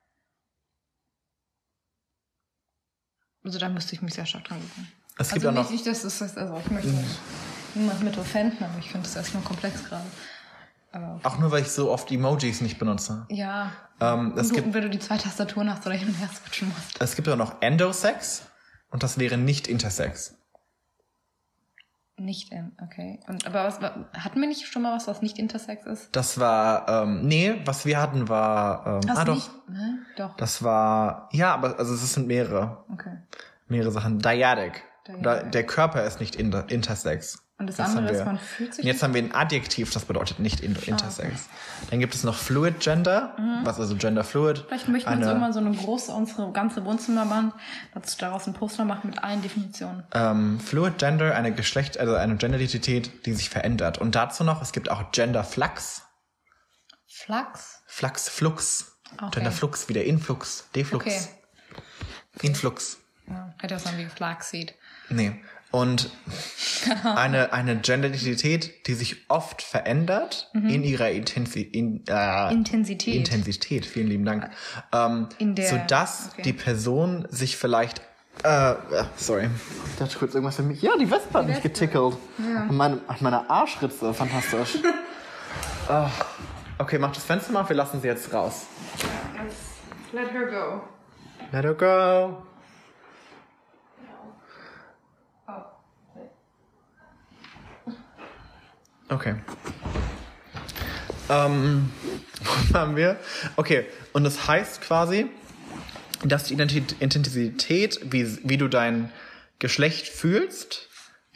S2: Also da müsste ich mich sehr stark dran gewöhnen.
S1: Es gibt also
S2: nicht, dass das heißt, also ich möchte niemand mit offenden, aber ich finde das erstmal komplex gerade. Okay.
S1: Auch nur, weil ich so oft Emojis nicht benutze.
S2: Ja. Wenn du die zwei Tastaturen hast oder hin und her switchen musst.
S1: Es gibt auch noch Endosex und das wäre nicht Intersex.
S2: Nicht, okay. Aber hatten wir nicht schon mal was nicht Intersex ist?
S1: Das war, was wir hatten war, doch.
S2: Nicht? Doch.
S1: Das war, aber also es sind mehrere.
S2: Okay.
S1: Mehrere Sachen. Dyadic. Der Körper ist nicht Intersex.
S2: Und das andere ist, man fühlt sich...
S1: Jetzt haben wir ein Adjektiv, das bedeutet nicht Intersex. Okay. Dann gibt es noch Fluid Gender, was also Gender Fluid.
S2: Vielleicht möchten wir uns irgendwann so eine große, unsere ganze Wohnzimmerwand, daraus ein Poster machen mit allen Definitionen.
S1: Fluid Gender, eine Genderidentität, die sich verändert. Und dazu noch, es gibt auch Gender Flux. Flux. Okay. Gender Flux, wie der Influx, Deflux. Okay. Influx.
S2: Ja, hätte auch sein wie Flaxseed.
S1: Nee. Und eine Genderidentität, die sich oft verändert in ihrer Intensität, vielen lieben Dank, sodass die Person sich vielleicht sorry. Ich dachte kurz irgendwas für mich. Ja, die Wespe hat mich getickelt. Ja. An meiner Arschritze, fantastisch. Okay, mach das Fenster mal, wir lassen sie jetzt raus.
S2: Let her go.
S1: Let her go. Okay. Wo waren wir? Okay, und das heißt quasi, dass die Intensität, wie du dein Geschlecht fühlst,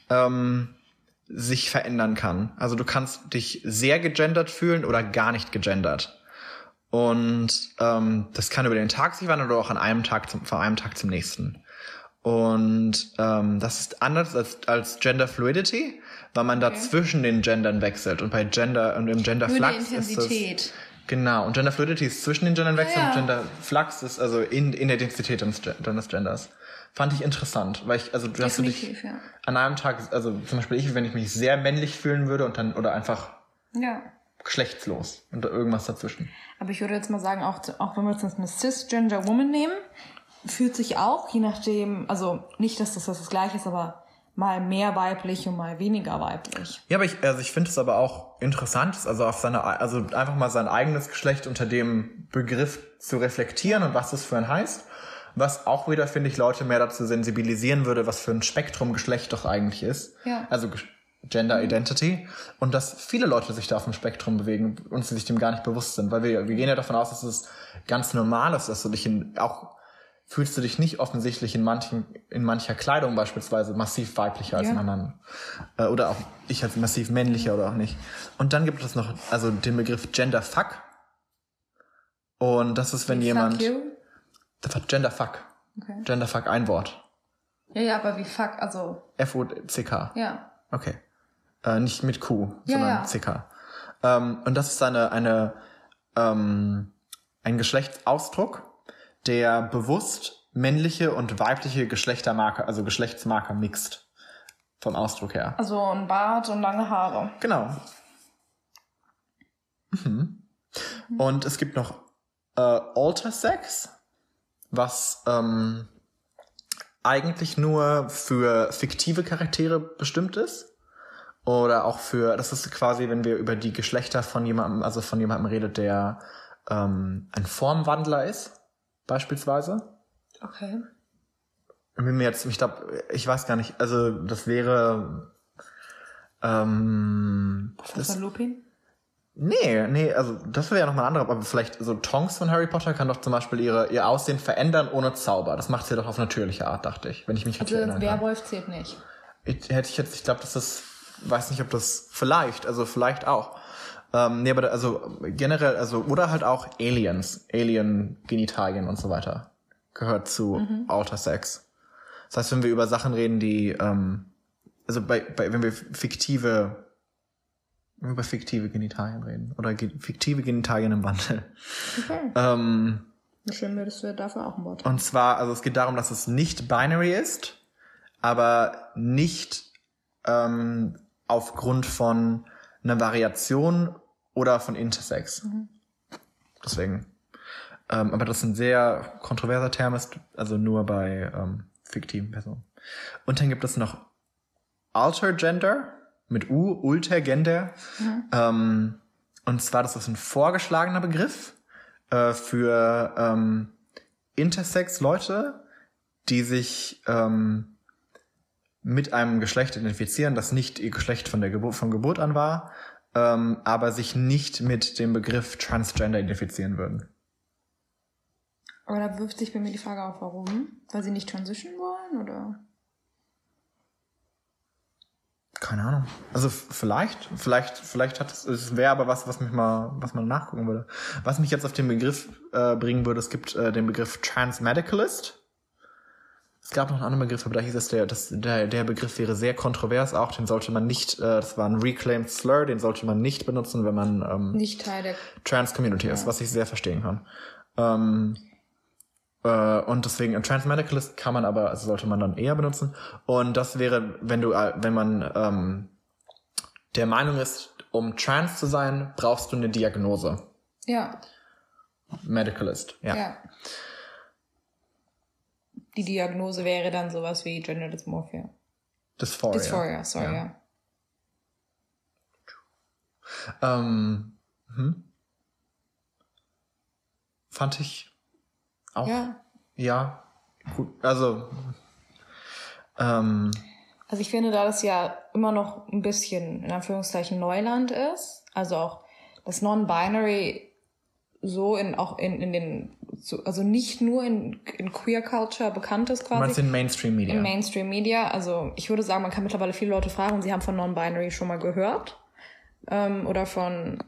S1: sich verändern kann. Also du kannst dich sehr gegendert fühlen oder gar nicht gegendert. Und das kann über den Tag sich wandeln oder auch von einem Tag zum nächsten. Und das ist anders als Gender Fluidity, weil man da zwischen den Gendern wechselt. Und bei Gender und im Gender Flux ist das... Genau, und Gender Fluidity ist zwischen den Gendern wechseln und Gender Flux ist also in der Identität deines Genders. Fand ich interessant, weil du dich an einem Tag, also zum Beispiel wenn ich mich sehr männlich fühlen würde und dann, oder einfach geschlechtslos und irgendwas dazwischen.
S2: Aber ich würde jetzt mal sagen, auch wenn wir jetzt eine Cisgender Woman nehmen, fühlt sich auch, je nachdem, also nicht, dass das Gleiche ist, aber mal mehr weiblich und mal weniger weiblich.
S1: Ja, aber ich finde es aber auch interessant, also einfach mal sein eigenes Geschlecht unter dem Begriff zu reflektieren und was das für ein heißt. Was auch wieder, finde ich, Leute mehr dazu sensibilisieren würde, was für ein Spektrum Geschlecht doch eigentlich ist. Ja. Also Gender Identity. Und dass viele Leute sich da auf dem Spektrum bewegen und sie sich dem gar nicht bewusst sind. Weil wir gehen ja davon aus, dass es ganz normal ist, dass du dich fühlst du dich nicht offensichtlich in mancher Kleidung beispielsweise massiv weiblicher als in anderen. Oder auch ich als massiv männlicher oder auch nicht. Und dann gibt es noch, also den Begriff Gender Fuck. Und das ist, wenn jemand...
S2: Fuck you?
S1: Das hat Gender Fuck. Okay. Gender Fuck, ein Wort.
S2: Ja, aber wie Fuck, also...
S1: F-O-C-K.
S2: Ja.
S1: Okay. Nicht mit Q, sondern C-K. Und das ist ein Geschlechtsausdruck, der bewusst männliche und weibliche Geschlechtermarker, also Geschlechtsmarker mixt. Vom Ausdruck her.
S2: Also ein Bart und lange Haare.
S1: Genau. Und es gibt noch Altersex, was eigentlich nur für fiktive Charaktere bestimmt ist. Oder auch das ist quasi, wenn wir über die Geschlechter von jemandem redet, der ein Formwandler ist. Beispielsweise.
S2: Okay.
S1: Ich weiß gar nicht, also das wäre
S2: Professor Lupin?
S1: Nee, also das wäre ja nochmal ein anderer, aber vielleicht so Tonks von Harry Potter kann doch zum Beispiel ihr Aussehen verändern ohne Zauber. Das macht sie doch auf natürliche Art, dachte ich, wenn ich mich richtig erinnere.
S2: Also Werwolf zählt nicht.
S1: Ich glaube, weiß nicht, ob das vielleicht auch. Nee, aber also generell, oder halt auch Alien-Genitalien und so weiter gehört zu Altersex. Das heißt, wenn wir über Sachen reden, die, wenn wir über fiktive Genitalien reden oder fiktive Genitalien im Wandel.
S2: Okay. Schön, würdest du dafür auch ein Wort haben.
S1: Und zwar, also es geht darum, dass es nicht binary ist, aber nicht aufgrund von einer Variation oder von Intersex. Deswegen. Aber das ist ein sehr kontroverser Term, ist also nur bei fiktiven Personen. Und dann gibt es noch Altergender mit U, Ultergender. Und zwar, das ist ein vorgeschlagener Begriff für Intersex-Leute, die sich mit einem Geschlecht identifizieren, das nicht ihr Geschlecht von Geburt an war, aber sich nicht mit dem Begriff Transgender identifizieren würden.
S2: Aber da wirft sich bei mir die Frage auf, warum? Weil sie nicht transition wollen, oder?
S1: Keine Ahnung. Also vielleicht hat es wäre aber was man nachgucken würde. Was mich jetzt auf den Begriff bringen würde, es gibt den Begriff Transmedicalist. Es gab noch einen anderen Begriff, aber da hieß es, der Begriff wäre sehr kontrovers auch, den sollte man nicht, das war ein reclaimed Slur, den sollte man nicht benutzen, wenn man
S2: nicht Teil der
S1: Trans-Community ist, was ich sehr verstehen kann. Und deswegen ein Transmedicalist kann man aber, also sollte man dann eher benutzen. Und das wäre, wenn man der Meinung ist, um trans zu sein, brauchst du eine Diagnose.
S2: Ja.
S1: Medicalist, ja.
S2: Die Diagnose wäre dann sowas wie Gender Dysmorphia. Dysphoria, sorry, ja.
S1: Fand ich auch. Ja, gut. Also
S2: ich finde, da das ja immer noch ein bisschen, in Anführungszeichen, Neuland ist, also auch das Non-Binary so also nicht nur in Queer Culture bekannt ist quasi.
S1: Du meinst in Mainstream Media?
S2: In Mainstream Media. Also ich würde sagen, man kann mittlerweile viele Leute fragen, sie haben von Non-Binary schon mal gehört. Oder von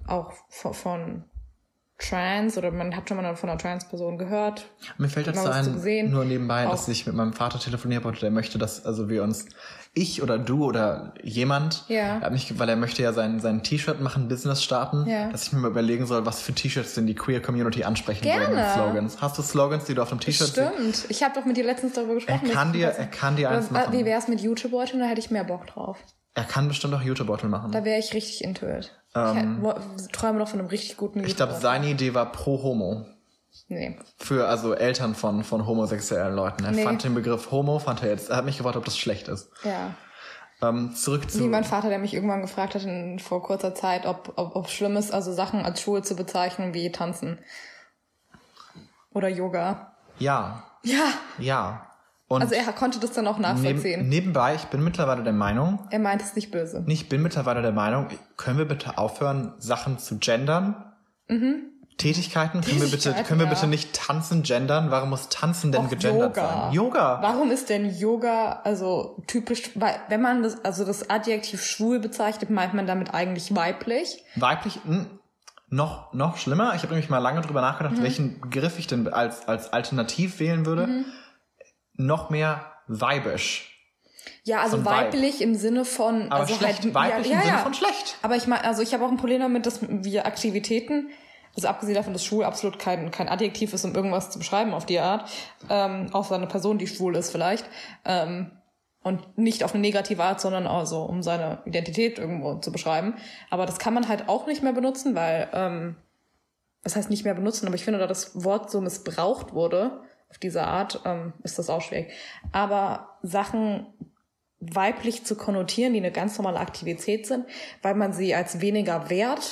S2: Trans, oder man hat schon mal von einer Trans-Person gehört.
S1: Mir fällt jetzt ein, nur nebenbei, dass ich mit meinem Vater telefoniert habe, der möchte, dass wir uns, ich oder du oder jemand, weil er möchte ja sein T-Shirt machen, Business starten, dass ich mir mal überlegen soll, was für T-Shirts denn die Queer Community ansprechen würden mit Slogans. Hast du Slogans, die du auf dem T-Shirt siehst?
S2: Stimmt. Ich habe doch mit dir letztens darüber gesprochen.
S1: Er kann dir eins machen.
S2: Wie wär's mit Jutebeuteln? Da hätte ich mehr Bock drauf.
S1: Er kann bestimmt auch Jutebeutel machen.
S2: Da wäre ich richtig into it. Ich träume noch von einem richtig guten Jutebeutel.
S1: Ich glaube, seine Idee war pro Homo.
S2: Nee.
S1: Für Eltern von homosexuellen Leuten. Er fand den Begriff Homo, er hat mich gefragt, ob das schlecht ist.
S2: Ja.
S1: Zurück zu...
S2: Wie mein Vater, der mich irgendwann gefragt hat vor kurzer Zeit, ob schlimm ist, also Sachen als schwul zu bezeichnen, wie Tanzen. Oder Yoga.
S1: Ja.
S2: Ja.
S1: Ja. Und
S2: also er konnte das dann auch nachvollziehen.
S1: Nebenbei, ich bin mittlerweile der Meinung...
S2: Er meint es nicht böse.
S1: Ich bin mittlerweile der Meinung, können wir bitte aufhören, Sachen zu gendern? Tätigkeiten? Können wir bitte nicht tanzen gendern? Warum muss tanzen denn gegendert sein? Yoga.
S2: Warum ist denn Yoga also typisch, weil wenn man das Adjektiv schwul bezeichnet, meint man damit eigentlich weiblich?
S1: Weiblich? Noch schlimmer. Ich habe nämlich mal lange drüber nachgedacht, welchen Begriff ich denn als Alternativ wählen würde. Noch mehr weibisch.
S2: Ja, also weiblich im Sinne von...
S1: Aber
S2: also
S1: schlecht,
S2: halt,
S1: weiblich im Sinne von schlecht.
S2: Aber ich meine, ich habe auch ein Problem damit, dass wir Aktivitäten, also abgesehen davon, dass schwul absolut kein Adjektiv ist, um irgendwas zu beschreiben auf die Art, außer eine Person, die schwul ist vielleicht, und nicht auf eine negative Art, sondern also um seine Identität irgendwo zu beschreiben. Aber das kann man halt auch nicht mehr benutzen, weil, was heißt nicht mehr benutzen, aber ich finde, da das Wort so missbraucht wurde, auf diese Art, ist das auch schwierig. Aber Sachen weiblich zu konnotieren, die eine ganz normale Aktivität sind, weil man sie als für weniger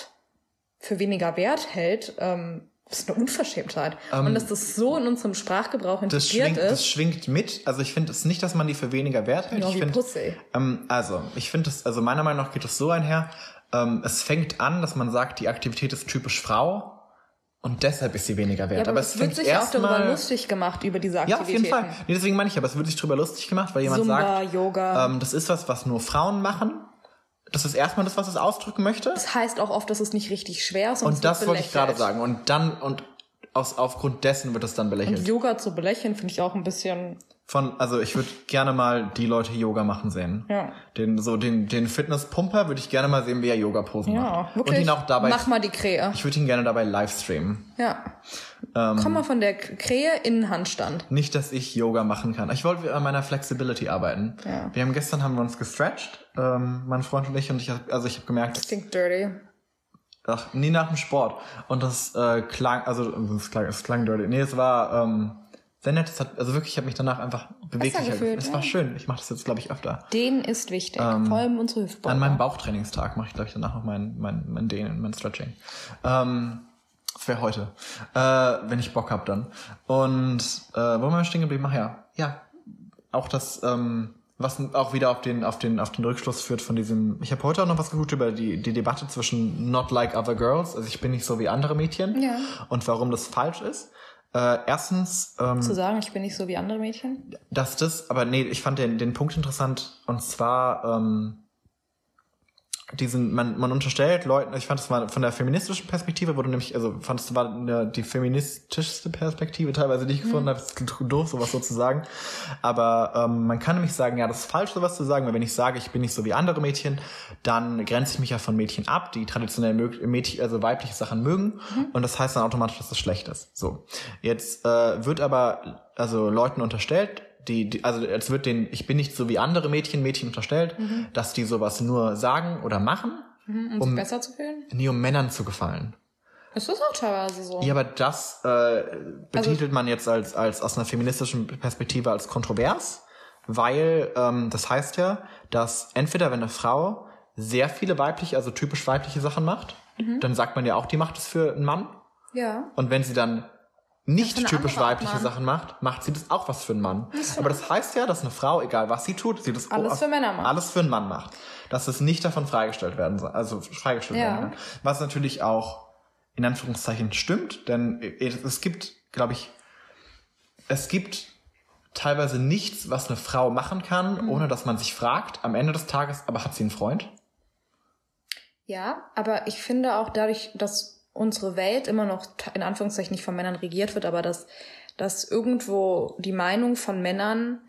S2: Wert hält, ist eine Unverschämtheit. Und dass das so in unserem Sprachgebrauch integriert ist.
S1: Das schwingt mit. Also ich finde es nicht, dass man die für weniger Wert hält.
S2: Genau, wie Pussy.
S1: Ich finde es, also meiner Meinung nach geht es so einher, es fängt an, dass man sagt, die Aktivität ist typisch Frau. Und deshalb ist sie weniger wert.
S2: Ja, aber es wird sich auch darüber lustig gemacht, über diese Aktivitäten.
S1: Ja, auf jeden Fall. Nee, deswegen meine ich, aber es wird sich darüber lustig gemacht, weil jemand sagt,
S2: Yoga.
S1: Das ist was nur Frauen machen. Das ist erstmal das, was es ausdrücken möchte.
S2: Das heißt auch oft, dass es nicht richtig schwer ist.
S1: Und das wollte ich gerade sagen. Und aufgrund dessen wird es dann belächelt.
S2: Und Yoga zu belächeln finde ich auch ein bisschen...
S1: ich würde gerne mal die Leute Yoga machen sehen. Ja. Den Fitnesspumper würde ich gerne mal sehen, wie er Yoga-Posen macht.
S2: Ja, wirklich.
S1: Und ihn auch dabei...
S2: Mach mal die Krähe.
S1: Ich würde ihn gerne dabei livestreamen.
S2: Ja. Komm mal von der Krähe in den Handstand.
S1: Nicht, dass ich Yoga machen kann. Ich wollte an meiner Flexibility arbeiten. Ja. Gestern haben wir uns gestretcht, mein Freund und ich ich habe gemerkt...
S2: Das klingt dirty.
S1: Ach, nie nach dem Sport. Und das klang dirty. Nee, es war... sehr nett, ich habe mich danach einfach beweglicher gefühlt. Es war schön. Ich mache das jetzt, glaube ich, öfter.
S2: Dehnen ist wichtig, vor allem unsere Hüftbeuger.
S1: An meinem Bauchtrainingstag mache ich, glaube ich, danach noch mein Dehnen, mein Stretching. Das wäre heute, wenn ich Bock hab dann. Und wo waren wir stehen geblieben? Ach ja, auch das, was auch wieder auf den Rückschluss führt von diesem. Ich habe heute auch noch was geguckt über die Debatte zwischen not like other girls, also ich bin nicht so wie andere Mädchen, und warum das falsch ist. Erstens
S2: zu sagen, ich bin nicht so wie andere Mädchen?
S1: Aber nee, ich fand den Punkt interessant, und zwar man unterstellt Leuten, ich fand das mal von der feministischen Perspektive, wo du nämlich, also fandest du war die feministischste Perspektive teilweise, die ich gefunden habe, ist doof, sowas so zu sagen, aber man kann nämlich sagen, ja, das ist falsch, sowas zu sagen, weil wenn ich sage, ich bin nicht so wie andere Mädchen, dann grenze ich mich ja von Mädchen ab, die traditionell Mädchen, also weibliche Sachen mögen, und das heißt dann automatisch, dass das schlecht ist. So, jetzt wird aber also Leuten unterstellt, also es wird ich bin nicht so wie andere Mädchen unterstellt, dass die sowas nur sagen oder machen,
S2: um sich besser zu fühlen?
S1: Nee, um Männern zu gefallen.
S2: Ist das auch teilweise so?
S1: Ja, aber das betitelt man jetzt als aus einer feministischen Perspektive als kontrovers, weil das heißt ja, dass entweder wenn eine Frau sehr viele also typisch weibliche Sachen macht, dann sagt man ja auch, die macht es für einen Mann.
S2: Ja.
S1: Und wenn sie dann nicht typisch weibliche Sachen macht sie das auch was für einen Mann. Aber das heißt ja, dass eine Frau, egal was sie tut, sie das
S2: alles für Männer macht.
S1: Alles für einen Mann macht. Dass es nicht davon freigestellt werden kann. Was natürlich auch in Anführungszeichen stimmt, denn es gibt, glaube ich, teilweise nichts, was eine Frau machen kann, ohne dass man sich fragt, am Ende des Tages, aber hat sie einen Freund?
S2: Ja, aber ich finde auch dadurch, dass unsere Welt immer noch in Anführungszeichen nicht von Männern regiert wird, aber dass irgendwo die Meinung von Männern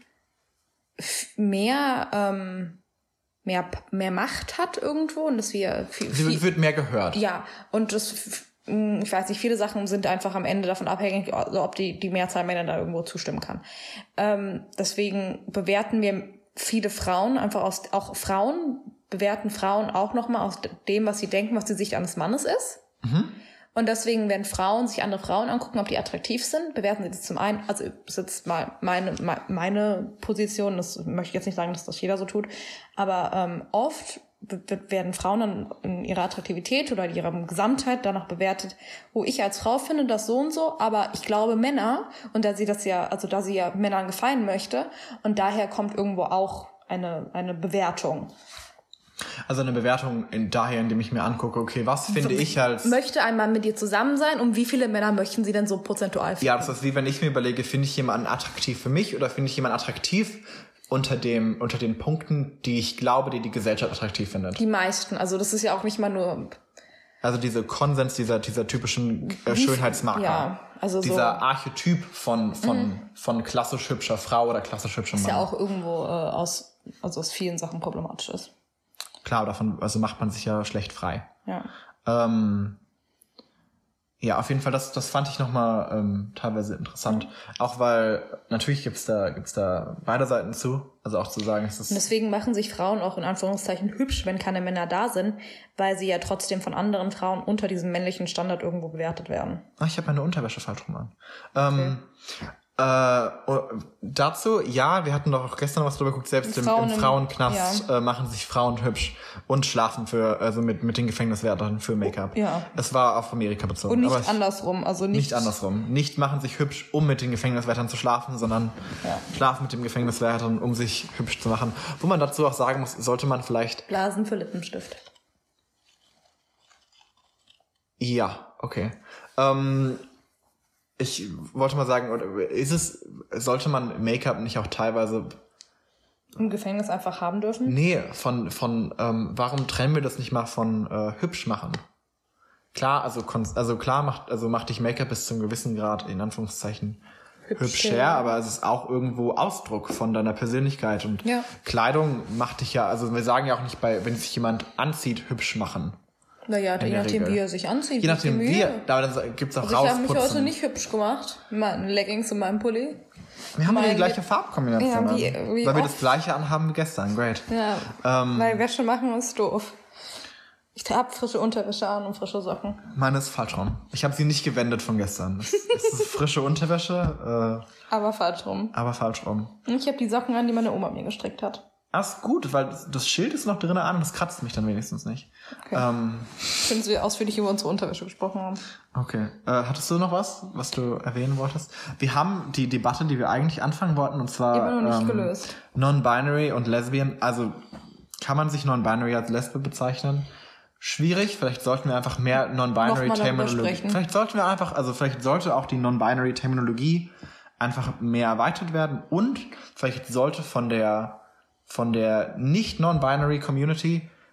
S2: mehr Macht hat irgendwo und dass wir
S1: sie wird mehr gehört.
S2: Ja, und ich weiß nicht, viele Sachen sind einfach am Ende davon abhängig, also ob die Mehrzahl Männer da irgendwo zustimmen kann. Deswegen bewerten wir viele Frauen einfach auch Frauen bewerten Frauen auch nochmal aus dem, was sie denken, was die Sicht eines Mannes ist. Und deswegen, wenn Frauen sich andere Frauen angucken, ob die attraktiv sind, bewerten sie das zum einen, also das ist jetzt mal meine Position, das möchte ich jetzt nicht sagen, dass das jeder so tut, aber oft werden Frauen dann in ihrer Attraktivität oder in ihrer Gesamtheit danach bewertet, wo ich als Frau finde das so und so, aber ich glaube Männer, und da sie ja Männern gefallen möchte, und daher kommt irgendwo auch eine Bewertung.
S1: Also eine Bewertung indem ich mir angucke, okay, was finde ich als...
S2: Möchte ein Mann mit dir zusammen sein? Und wie viele Männer möchten sie denn so prozentual finden?
S1: Ja, das ist wie wenn ich mir überlege, finde ich jemanden attraktiv für mich oder finde ich jemanden attraktiv unter den Punkten, die ich glaube, die Gesellschaft attraktiv findet?
S2: Die meisten. Also das ist ja auch nicht mal nur...
S1: Also dieser Konsens, dieser typischen Schönheitsmarker.
S2: Ja, also
S1: dieser Archetyp von klassisch hübscher Frau oder klassisch hübscher Mann.
S2: Ist ja auch irgendwo aus vielen Sachen problematisch ist.
S1: Klar, davon macht man sich ja schlecht frei.
S2: Ja.
S1: Ja, auf jeden Fall, das fand ich nochmal teilweise interessant. Auch weil natürlich gibt's da beide Seiten zu. Also auch zu sagen, es ist...
S2: Und deswegen machen sich Frauen auch in Anführungszeichen hübsch, wenn keine Männer da sind, weil sie ja trotzdem von anderen Frauen unter diesem männlichen Standard irgendwo bewertet werden.
S1: Ich habe meine Unterwäsche falsch rum an. Okay. Dazu, ja, wir hatten doch auch gestern was drüber geguckt, selbst im Frauenknast machen sich Frauen hübsch und schlafen mit den Gefängniswärtern für Make-up.
S2: Ja.
S1: Es war auf Amerika bezogen.
S2: Und nicht andersrum, also nicht
S1: andersrum. Nicht machen sich hübsch, um mit den Gefängniswärtern zu schlafen, sondern schlafen mit den Gefängniswärtern, um sich hübsch zu machen. Wo man dazu auch sagen muss, sollte man vielleicht...
S2: Blasen für Lippenstift.
S1: Ja, okay. Ich wollte mal sagen, sollte man Make-up nicht auch teilweise
S2: im Gefängnis einfach haben dürfen?
S1: Nee, warum trennen wir das nicht mal von hübsch machen? Klar, macht dich Make-up bis zu einem gewissen Grad, in Anführungszeichen, hübscher, aber es ist auch irgendwo Ausdruck von deiner Persönlichkeit und Kleidung macht dich ja, also wir sagen ja auch nicht wenn sich jemand anzieht, hübsch machen.
S2: Naja, je nachdem, wie er sich anzieht.
S1: Je nachdem, aber dann gibt's auch rausputzen.
S2: Ich habe mich heute nicht hübsch gemacht. Mit meinen Leggings und meinem Pulli.
S1: Wir haben die gleiche Farbkombination.
S2: Ja,
S1: weil wir das gleiche anhaben wie gestern. Great.
S2: Ja, weil Wäsche machen ist doof. Ich habe frische Unterwäsche an und frische Socken.
S1: Meine ist falsch rum. Ich habe sie nicht gewendet von gestern. Es ist frische Unterwäsche.
S2: Aber falsch rum. Und ich habe die Socken an, die meine Oma mir gestrickt hat.
S1: Das ist gut, weil das Schild ist noch drinnen an und das kratzt mich dann wenigstens nicht.
S2: Okay. Schön, dass wir ausführlich über unsere Unterwäsche gesprochen haben.
S1: Okay. Hattest du noch was du erwähnen wolltest? Wir haben die Debatte, die wir eigentlich anfangen wollten, und zwar
S2: immer noch nicht gelöst.
S1: Non-Binary und Lesbian. Also kann man sich Non-Binary als Lesbe bezeichnen? Schwierig. Vielleicht sollten wir einfach mehr Non-Binary-Terminologie... Vielleicht sollte auch die Non-Binary-Terminologie einfach mehr erweitert werden und vielleicht sollte von der nicht non-binary Community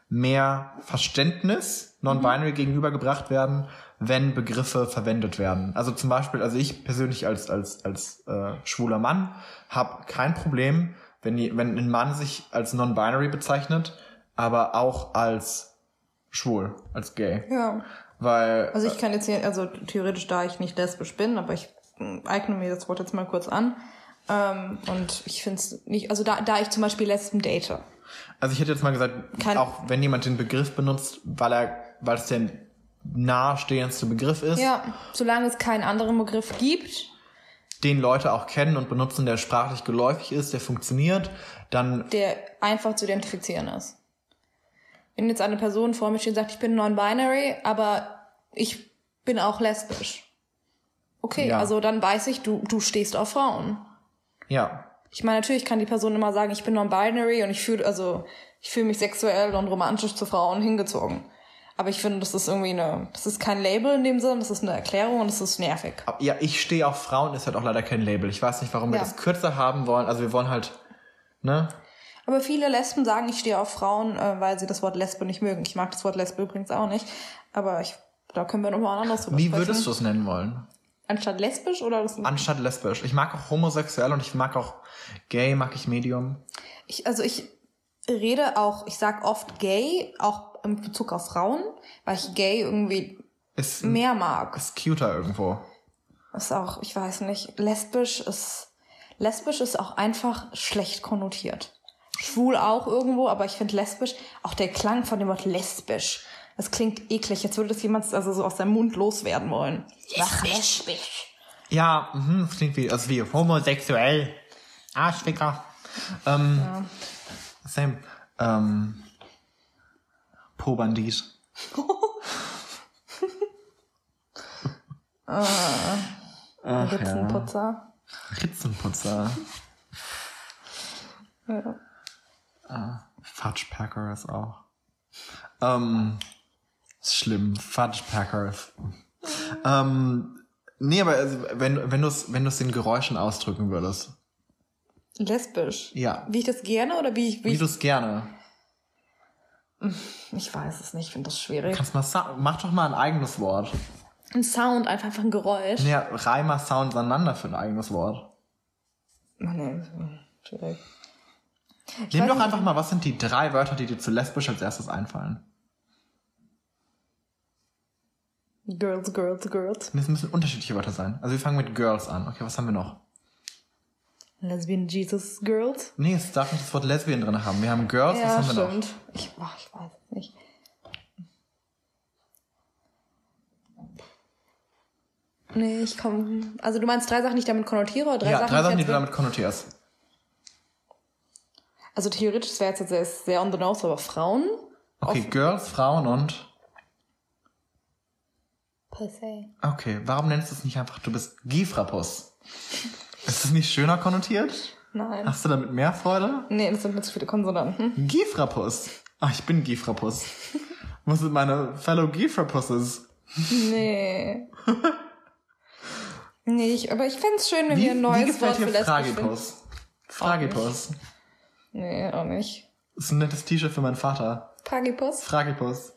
S1: mehr Verständnis non-binary gegenübergebracht werden, wenn Begriffe verwendet werden. Also zum Beispiel, also ich persönlich als schwuler Mann habe kein Problem, wenn ein Mann sich als non-binary bezeichnet, aber auch als schwul, als gay.
S2: Ja.
S1: Weil,
S2: also ich kann jetzt hier, also theoretisch, da ich nicht lesbisch bin, aber ich eigne mir das Wort jetzt mal kurz an. Und ich finde es nicht, also da ich zum Beispiel Lesben date.
S1: Also ich hätte jetzt mal gesagt, auch wenn jemand den Begriff benutzt, weil es der nahestehendste Begriff ist.
S2: Ja, solange es keinen anderen Begriff gibt,
S1: den Leute auch kennen und benutzen, der sprachlich geläufig ist, der funktioniert, dann...
S2: Der einfach zu identifizieren ist. Wenn jetzt eine Person vor mir steht und sagt, ich bin non-binary, aber ich bin auch lesbisch. Okay, ja. Also dann weiß ich, du stehst auf Frauen.
S1: Ja.
S2: Ich meine, natürlich kann die Person immer sagen, ich bin non-binary und ich fühle mich sexuell und romantisch zu Frauen hingezogen. Aber ich finde, das ist kein Label in dem Sinne, das ist eine Erklärung und das ist nervig.
S1: Ja, ich stehe auf Frauen ist halt auch leider kein Label. Ich weiß nicht, warum wir das kürzer haben wollen. Also wir wollen halt, ne?
S2: Aber viele Lesben sagen, ich stehe auf Frauen, weil sie das Wort Lesbe nicht mögen. Ich mag das Wort Lesbe übrigens auch nicht. Aber da können wir nochmal anders drüber sprechen.
S1: Wie würdest du es nennen wollen?
S2: Anstatt lesbisch oder?
S1: Anstatt lesbisch. Ich mag auch homosexuell und ich mag auch gay, mag ich medium.
S2: Ich sag oft gay, auch in Bezug auf Frauen, weil ich gay irgendwie mehr mag.
S1: Ist cuter irgendwo.
S2: Ist auch, ich weiß nicht, lesbisch ist auch einfach schlecht konnotiert. Schwul auch irgendwo, aber ich finde lesbisch, auch der Klang von dem Wort lesbisch, das klingt eklig. Jetzt würde das jemand also so aus seinem Mund loswerden wollen. Lesbisch.
S1: Ja, das klingt wie homosexuell. Arschficker. Same. Po-Bandit.
S2: Ritzenputzer.
S1: Ritzenputzer.
S2: Ja.
S1: Fudgepacker ist auch. Ist schlimm. Fudgepacker. Nee, aber also, wenn du es in Geräuschen ausdrücken würdest.
S2: Lesbisch?
S1: Ja.
S2: Wie ich das gerne oder wie
S1: du es gerne?
S2: Ich weiß es nicht, ich finde das schwierig.
S1: Mach doch mal ein eigenes Wort.
S2: Ein Sound, einfach ein Geräusch.
S1: Ja, reih mal Sounds aneinander für ein eigenes Wort.
S2: Nee, schwierig.
S1: Nimm doch einfach mal, was sind die 3 Wörter, die dir zu lesbisch als erstes einfallen?
S2: Girls.
S1: Das müssen unterschiedliche Wörter sein. Also wir fangen mit Girls an. Okay, was haben wir noch?
S2: Lesbian Jesus Girls?
S1: Nee, es darf nicht das Wort Lesbian drin haben. Wir haben Girls, was haben wir noch?
S2: Stimmt. Ich weiß es nicht. Nee, also du meinst 3 Sachen, die ich damit konnotiere? Oder 3
S1: Sachen, die du damit konnotierst.
S2: Also theoretisch, das wäre jetzt sehr on the nose, aber Frauen?
S1: Okay, Girls, Frauen und...
S2: Pussy.
S1: Okay, warum nennst du es nicht einfach, du bist Gifrapus? Ist das nicht schöner konnotiert?
S2: Nein.
S1: Hast du damit mehr Freude?
S2: Nee, das sind mir zu viele Konsonanten.
S1: Gifrapus. Ach, ich bin Gifrapus. Was sind meine fellow Gifrapusses?
S2: Nee. Nee, aber ich fände es schön, wenn wir ein neues Wort für lesbisch finden.
S1: Fragipus.
S2: Nee, auch nicht.
S1: Das ist ein nettes T-Shirt für meinen Vater. Fragipus.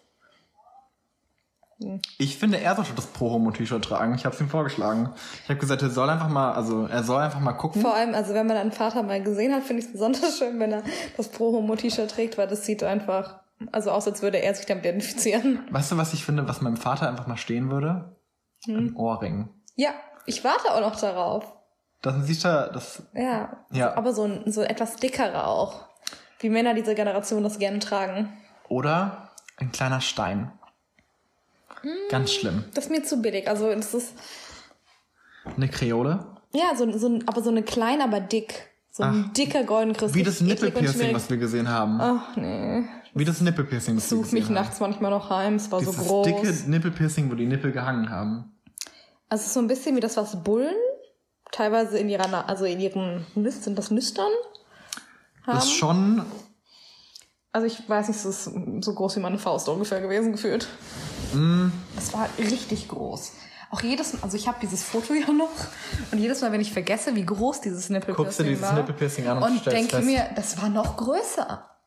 S1: Ich finde, er sollte das Pro-Homo-T-Shirt tragen. Ich habe es ihm vorgeschlagen. Ich habe gesagt, er soll einfach mal gucken.
S2: Vor allem, also wenn man einen Vater mal gesehen hat, finde ich es besonders schön, wenn er das Pro-Homo-T-Shirt trägt, weil das sieht einfach aus, als würde er sich damit identifizieren.
S1: Weißt du, was ich finde, was meinem Vater einfach mal stehen würde? Ein Ohrring.
S2: Ja, ich warte auch noch darauf.
S1: Das sieht das.
S2: Ja. Aber so etwas dickerer auch. Wie Männer dieser Generation das gerne tragen.
S1: Oder ein kleiner Stein. Ganz schlimm.
S2: Das ist mir zu billig. Also das ist...
S1: Eine Kreole?
S2: Ja, aber so eine kleine, aber dick. So ein dicker Goldenkristal.
S1: Wie das Nippelpiercing, was wir gesehen haben.
S2: Ach, nee.
S1: Wie das Nippelpiercing, was wir gesehen haben.
S2: Ich suche mich nachts manchmal noch heim. Es war so groß.
S1: Das dicke Nippelpiercing, wo die Nippel gehangen haben.
S2: Also es ist so ein bisschen wie das, was Bullen teilweise in ihren sind das Nüstern haben.
S1: Das ist schon...
S2: Also ich weiß nicht, es ist so groß wie meine Faust ungefähr gewesen gefühlt. Es war richtig groß. Auch also ich habe dieses Foto ja noch und jedes Mal, wenn ich vergesse, wie groß dieses Nippelpiercing war.
S1: Guckst du dieses Nippelpiercing an
S2: und denke mir, das war noch größer.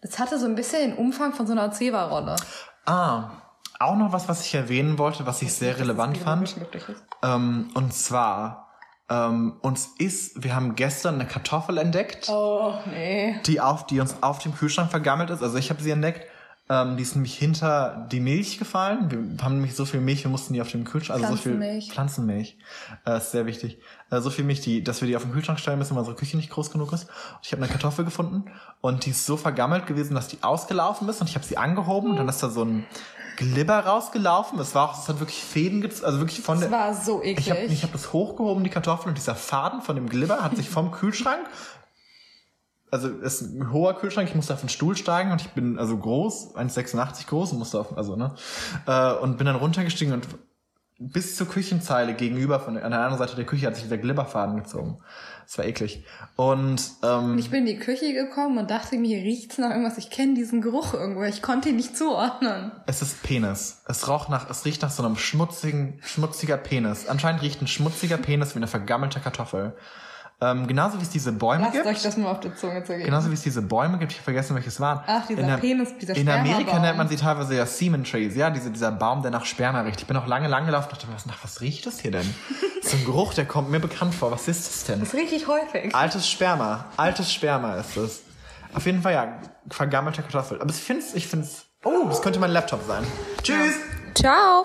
S2: Das hatte so ein bisschen den Umfang von so einer Zewa-Rolle.
S1: Auch noch was ich erwähnen wollte, was ich sehr relevant fand. Und zwar, wir haben gestern eine Kartoffel entdeckt.
S2: Oh, nee.
S1: Die uns auf dem Kühlschrank vergammelt ist. Also ich habe sie entdeckt. Die ist nämlich hinter die Milch gefallen. Wir haben nämlich so viel Milch, wir mussten die auf dem Kühlschrank, also so viel Pflanzenmilch, ist sehr wichtig. So viel Milch, dass wir die auf den Kühlschrank stellen müssen, weil unsere Küche nicht groß genug ist. Und ich habe eine Kartoffel gefunden und die ist so vergammelt gewesen, dass die ausgelaufen ist und ich habe sie angehoben und dann ist da so ein Glibber rausgelaufen. Es hat wirklich Fäden also wirklich von der.
S2: Das war so eklig.
S1: Ich hab das hochgehoben, die Kartoffel, und dieser Faden von dem Glibber hat sich vom Kühlschrank, also es ist ein hoher Kühlschrank, ich musste auf den Stuhl steigen und ich bin also groß, 1,86 groß und musste und bin dann runtergestiegen und bis zur Küchenzeile gegenüber an der anderen Seite der Küche hat sich dieser Glibberfaden gezogen. Das war eklig. Und
S2: ich bin in die Küche gekommen und dachte mir, hier riecht's nach irgendwas. Ich kenne diesen Geruch irgendwo. Ich konnte ihn nicht zuordnen.
S1: Es ist Penis. Es riecht nach so einem schmutziger Penis. Anscheinend riecht ein schmutziger Penis wie eine vergammelte Kartoffel. Genauso wie es diese Bäume gibt.
S2: Lasst euch das mal auf die Zunge zergehen.
S1: Genauso wie es diese Bäume gibt. Ich habe vergessen, welches waren.
S2: Ach, dieser Penis, dieser
S1: Spermabaum. In Amerika nennt man sie teilweise ja Semen Trees. Ja, dieser Baum, der nach Sperma riecht. Ich bin auch lange gelaufen und dachte, was riecht das hier denn? Das ist ein Geruch, der kommt mir bekannt vor. Was ist das denn?
S2: Das riecht ich häufig.
S1: Altes Sperma ist es. Auf jeden Fall, ja, vergammelte Kartoffel. Aber ich find's, das könnte mein Laptop sein. Tschüss!
S2: Ja. Ciao!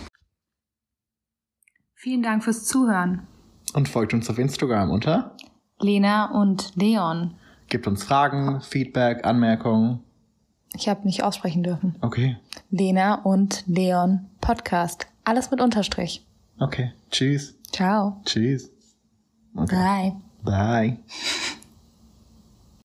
S2: Vielen Dank fürs Zuhören.
S1: Und folgt uns auf Instagram unter
S2: Lena und Leon.
S1: Gebt uns Fragen, Feedback, Anmerkungen.
S2: Ich habe nicht aussprechen dürfen.
S1: Okay.
S2: Lena und Leon Podcast. Alles mit Unterstrich.
S1: Okay. Tschüss.
S2: Ciao.
S1: Tschüss. Okay.
S2: Bye.
S1: Bye.